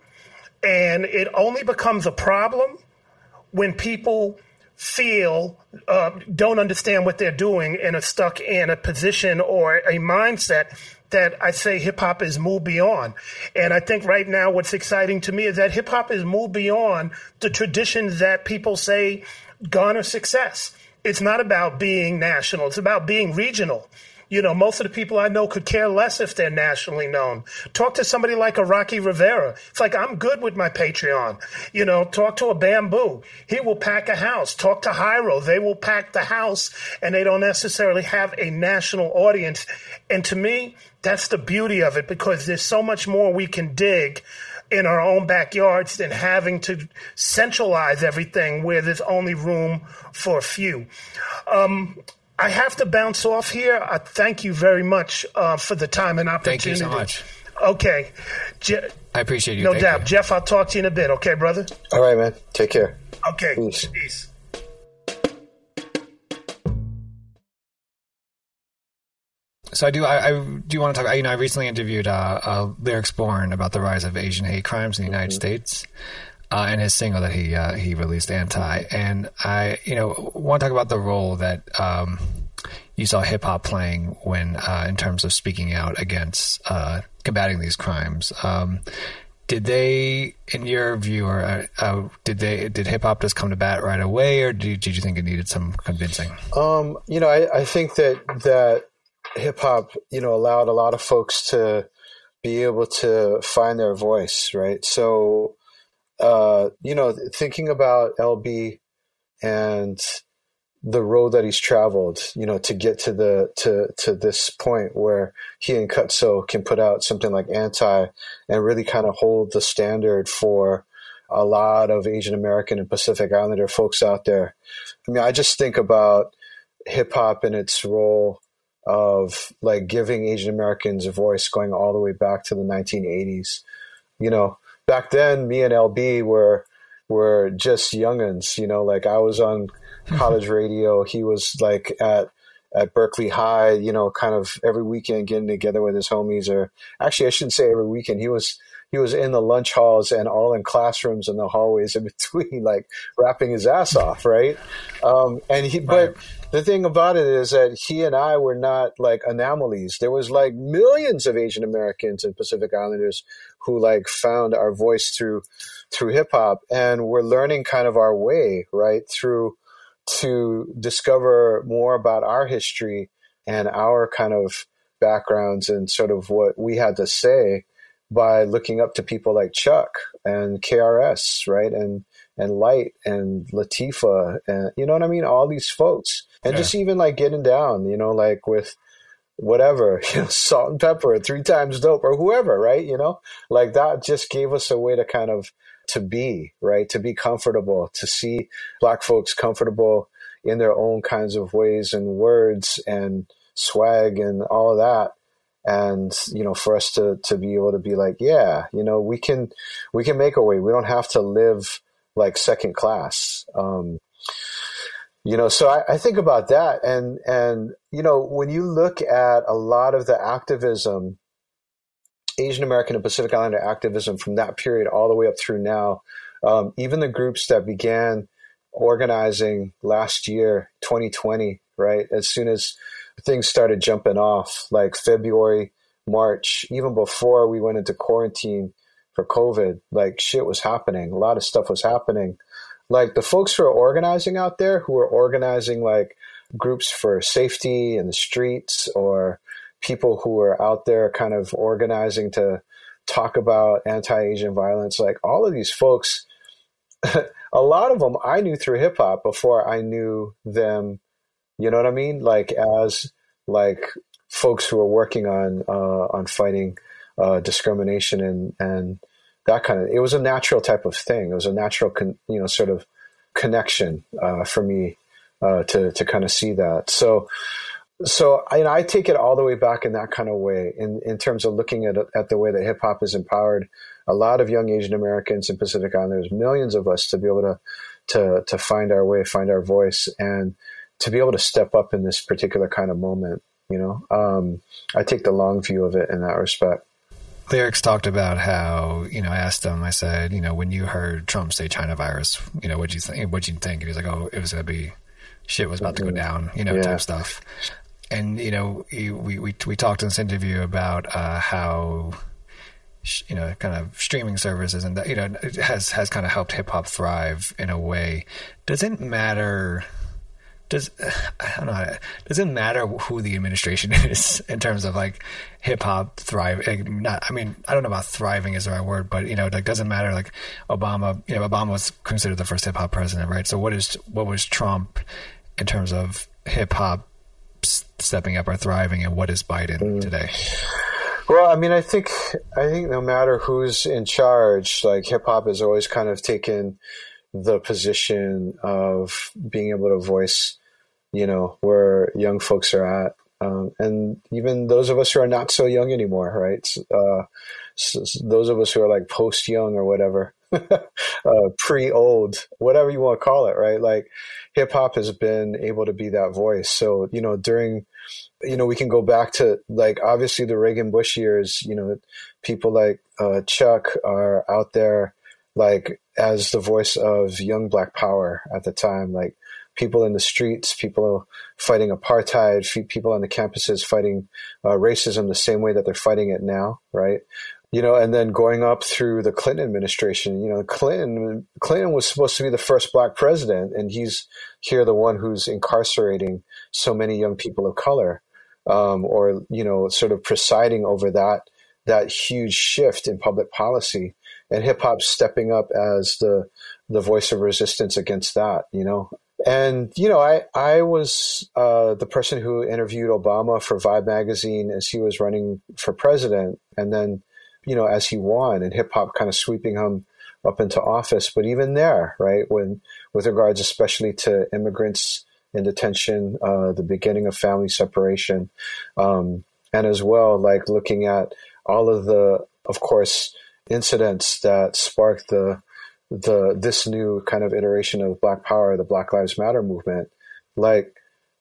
And it only becomes a problem when people feel, uh, don't understand what they're doing and are stuck in a position or a mindset that I say hip hop is moved beyond. And I think right now what's exciting to me is that hip hop is moved beyond the traditions that people say garner success. It's not about being national. It's about being regional. You know, most of the people I know could care less if they're nationally known. Talk to somebody like a Rocky Rivera. It's like, I'm good with my Patreon. You know, talk to a Bamboo. He will pack a house. Talk to Hyro. They will pack the house, and they don't necessarily have a national audience. And to me, that's the beauty of it, because there's so much more we can dig in our own backyards than having to centralize everything where there's only room for a few. Um, I have to bounce off here. I thank you very much uh, for the time and opportunity. Thank you so much. Okay. Je- I appreciate you. No Thank doubt. you. Jeff, I'll talk to you in a bit. Okay, brother? All right, man. Take care. Okay. Peace. Peace. So I do. I, I do want to talk. You know, I recently interviewed uh, uh, Lyrics Born about the rise of Asian hate crimes in the United mm-hmm. States, uh, and his single that he uh, he released, "Anti." And I, you know, want to talk about the role that um, you saw hip hop playing when, uh, in terms of speaking out against uh, combating these crimes. Um, did they, in your view, or uh, uh, did they did hip hop just come to bat right away, or did, did you think it needed some convincing? Um, you know, I, I think that that. hip hop, you know, allowed a lot of folks to be able to find their voice, right? So, uh, you know, thinking about L B and the road that he's traveled, you know, to get to the to to this point where he and Cutso can put out something like Anti and really kind of hold the standard for a lot of Asian American and Pacific Islander folks out there. I mean, I just think about hip hop and its role of like giving Asian Americans a voice going all the way back to the nineteen eighties. You know, back then me and L B were were just youngins, you know, like I was on college radio. He was like at at Berkeley High, you know, kind of every weekend getting together with his homies, or actually I shouldn't say every weekend. He was he was in the lunch halls and all in classrooms and the hallways in between, like rapping his ass off, right? Um, and he, but the thing about it is that he and I were not like anomalies. There was like millions of Asian Americans and Pacific Islanders who like found our voice through through hip hop, and we're learning kind of our way, right, through to discover more about our history and our kind of backgrounds and sort of what we had to say by looking up to people like Chuck and K R S, right, and and Light and Latifah, and you know what I mean, all these folks, and yeah. just even like getting down, you know, like with whatever, you know, Salt and Pepper, Three Times Dope, or whoever, right, you know, like that just gave us a way to kind of to be, right, to be comfortable, to see Black folks comfortable in their own kinds of ways and words and swag and all of that. And, you know, for us to, to be able to be like, yeah, you know, we can, we can make a way. We don't have to live like second class. Um, you know, so I, I think about that. And, and, you know, when you look at a lot of the activism, Asian American and Pacific Islander activism from that period all the way up through now, um, even the groups that began organizing last year, twenty twenty, right? As soon as things started jumping off, like February, March, even before we went into quarantine for COVID, like shit was happening. A lot of stuff was happening. Like the folks who are organizing out there, who are organizing like groups for safety in the streets, or people who are out there kind of organizing to talk about anti-Asian violence, like all of these folks, a lot of them I knew through hip hop before I knew them, you know what I mean? Like as like folks who are working on, uh, on fighting, uh, discrimination and, and that kind of, it was a natural type of thing. It was a natural, con, you know, sort of connection, uh, for me, uh, to, to kind of see that. So, so I, I take it all the way back in that kind of way, in, in terms of looking at, at the way that hip hop has empowered a lot of young Asian Americans and Pacific Islanders, millions of us, to be able to, to, to find our way, find our voice, and to be able to step up in this particular kind of moment. You know, um, I take the long view of it in that respect. Lyrics talked about how, you know, I asked him, I said, you know, when you heard Trump say China virus, you know, what'd you think? What'd you think? And he was like, oh, it was going to be, shit was about to go down, you know, yeah. type stuff. And, you know, we, we, we talked in this interview about uh, how, you know, kind of streaming services and that, you know, it has, has kind of helped hip hop thrive in a way. Does it matter? Does, I don't know, does it matter who the administration is in terms of like hip hop thrive? Not, I mean, I don't know about thriving is the right word, but you know, like, doesn't matter. Like Obama, you know, Obama was considered the first hip hop president, right? So what is, what was Trump in terms of hip hop stepping up or thriving, and what is Biden mm. today? Well, I mean, I think, I think no matter who's in charge, like hip hop has always kind of taken the position of being able to voice, you know, where young folks are at. Um, and even those of us who are not so young anymore, right? Uh, so, so those of us who are like post-young or whatever, uh, pre-old, whatever you want to call it, right? Like hip hop has been able to be that voice. So, you know, during, you know, we can go back to like, obviously the Reagan Bush years, you know, people like uh, Chuck are out there like as the voice of young Black power at the time, like people in the streets, people fighting apartheid, people on the campuses fighting uh, racism the same way that they're fighting it now, right? You know, and then going up through the Clinton administration, you know, Clinton, Clinton was supposed to be the first Black president, and he's here the one who's incarcerating so many young people of color, um, or, you know, sort of presiding over that, that huge shift in public policy. And hip hop stepping up as the the voice of resistance against that, you know. And you know, I I was uh, the person who interviewed Obama for Vibe magazine as he was running for president, and then you know as he won, and hip hop kind of sweeping him up into office. But even there, right, when with regards especially to immigrants in detention, uh, the beginning of family separation, um, and as well like looking at all of the, of course, incidents that sparked the the this new kind of iteration of Black Power, the Black Lives Matter movement, like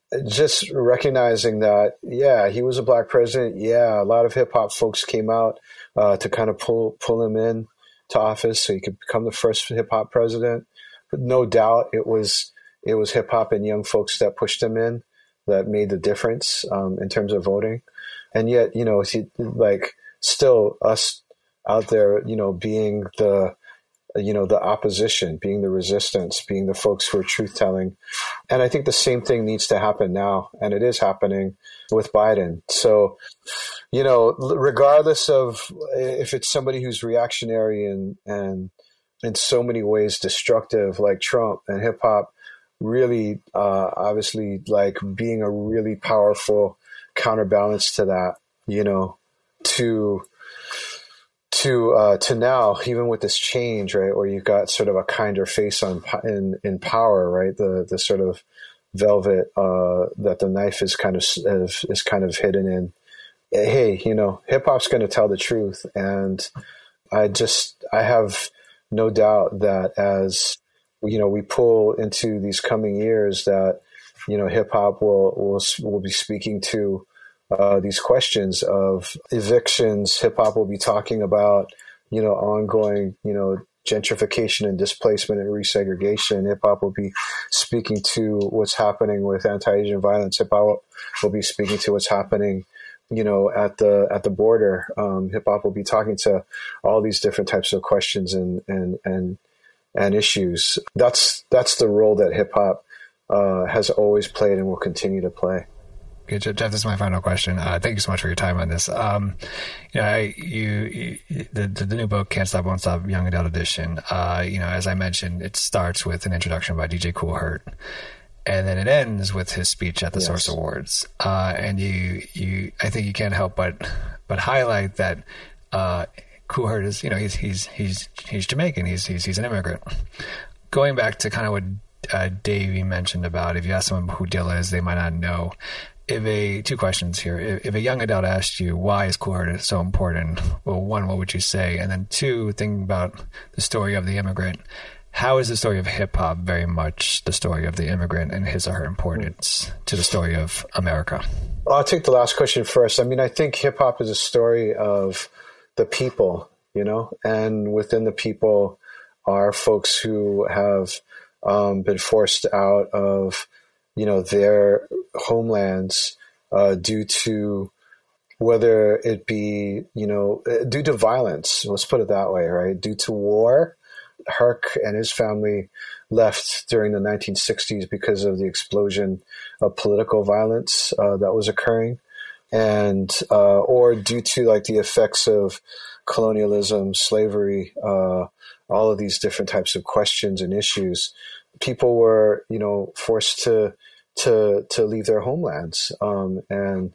just recognizing that, yeah, he was a Black president. Yeah, a lot of hip hop folks came out uh, to kind of pull pull him in to office so he could become the first hip hop president. But no doubt it was it was hip hop and young folks that pushed him in, that made the difference um, in terms of voting. And yet, you know, he, like still us out there, you know, being the, you know, the opposition, being the resistance, being the folks who are truth telling. And I think the same thing needs to happen now. And it is happening with Biden. So, you know, regardless of if it's somebody who's reactionary and, and in so many ways destructive like Trump, and hip hop really, uh, obviously like being a really powerful counterbalance to that, you know, to, to uh, to now, even with this change, right, where you've got sort of a kinder face on in in power, right, the the sort of velvet uh, that the knife is kind of is kind of hidden in. Hey, you know, hip hop's going to tell the truth, and I just I have no doubt that as you know we pull into these coming years, that you know hip hop will will will be speaking to Uh, these questions of evictions. Hip hop will be talking about, you know, ongoing, you know, gentrification and displacement and resegregation. Hip hop will be speaking to what's happening with anti-Asian violence. Hip hop will be speaking to what's happening, you know, at the at the border. Um, hip hop will be talking to all these different types of questions and and and and issues. That's that's the role that hip hop uh, has always played and will continue to play. Okay, Jeff, this is my final question. Uh, thank you so much for your time on this. Um, you know, I, you, you the, the new book, Can't Stop, Won't Stop, Young Adult Edition. Uh, you know, as I mentioned, it starts with an introduction by D J Kool Herc, and then it ends with his speech at the yes. Source Awards. Uh, and you, you, I think you can't help but, but highlight that uh, Kool Herc is, you know, he's he's he's he's Jamaican. He's he's he's an immigrant. Going back to kind of what uh, Davey mentioned about if you ask someone who Dilla is, they might not know. If a two questions here. If, if a young adult asked you why is Kool Herc so important, well, one, what would you say? And then two, thinking about the story of the immigrant, how is the story of hip hop very much the story of the immigrant and his or her importance to the story of America? Well, I'll take the last question first. I mean, I think hip hop is a story of the people, you know, and within the people are folks who have um, been forced out of, you know, their homelands uh, due to whether it be, you know, due to violence. Let's put it that way, right? Due to war. Herc and his family left during the nineteen sixties because of the explosion of political violence uh, that was occurring, and uh, or due to like the effects of colonialism, slavery, uh, all of these different types of questions and issues. People were, you know, forced to to to leave their homelands, um, and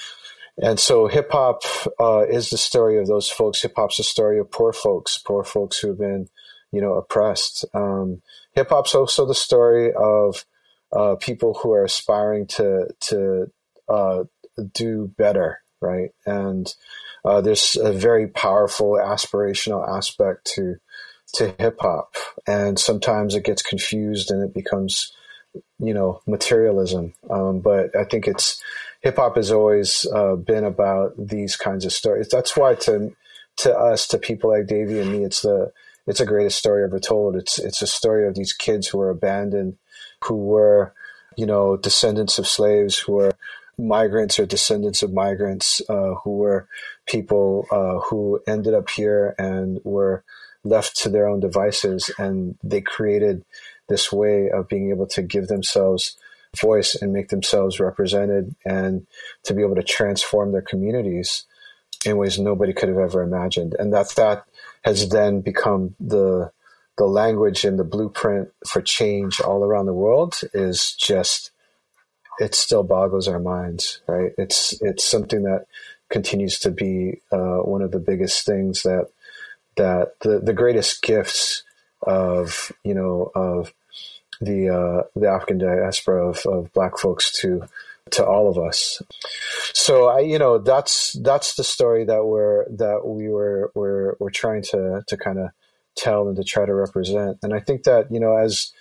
and so hip hop uh, is the story of those folks. Hip hop's the story of poor folks, poor folks who have been, you know, oppressed. Um, hip hop's also the story of uh, people who are aspiring to to uh, do better, right? And uh, there's a very powerful aspirational aspect to to hip hop, and sometimes it gets confused and it becomes, you know, materialism. Um, but I think it's hip hop has always uh, been about these kinds of stories. That's why to to us, to people like Davey and me, it's the it's the greatest story ever told. It's it's a story of these kids who were abandoned, who were, you know, descendants of slaves, who were migrants or descendants of migrants, uh, who were people uh, who ended up here and were left to their own devices, and they created this way of being able to give themselves voice and make themselves represented and to be able to transform their communities in ways nobody could have ever imagined. And that that has then become the the language and the blueprint for change all around the world. Is just, it still boggles our minds, right? It's it's something that continues to be uh, one of the biggest things that that the, the greatest gifts of, you know, of the uh, the African diaspora of, of Black folks to to all of us. So I, you know, that's that's the story that we're that we were we're we're trying to to kind of tell and to try to represent. And I think that, you know, as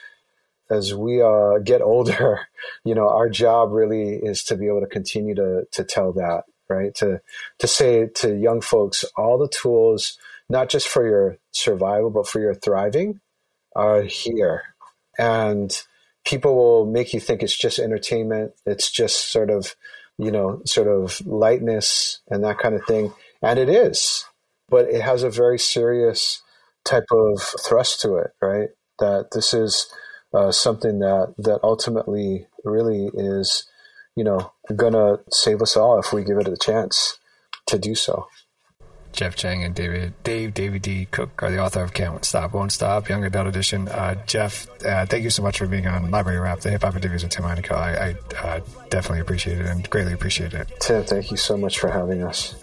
as we uh, get older, you know, our job really is to be able to continue to to tell that, right? To to say to young folks, all the tools, not just for your survival, but for your thriving, are here. And people will make you think it's just entertainment. It's just sort of, you know, sort of lightness and that kind of thing. And it is, but it has a very serious type of thrust to it, right? That this is uh, something that, that ultimately really is, you know, gonna save us all if we give it a chance to do so. Jeff Chang and David, Dave, David D. Cook are the author of Can't Stop, Won't Stop, Young Adult Edition. Uh, Jeff, uh, thank you so much for being on Library Rap, the Hip Hop Interviews with Tim Einenkel. I, I uh, definitely appreciate it and greatly appreciate it. Tim, thank you so much for having us.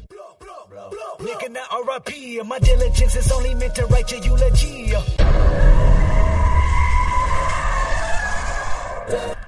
Nigga, not R I P. My diligence is only meant to write your eulogy.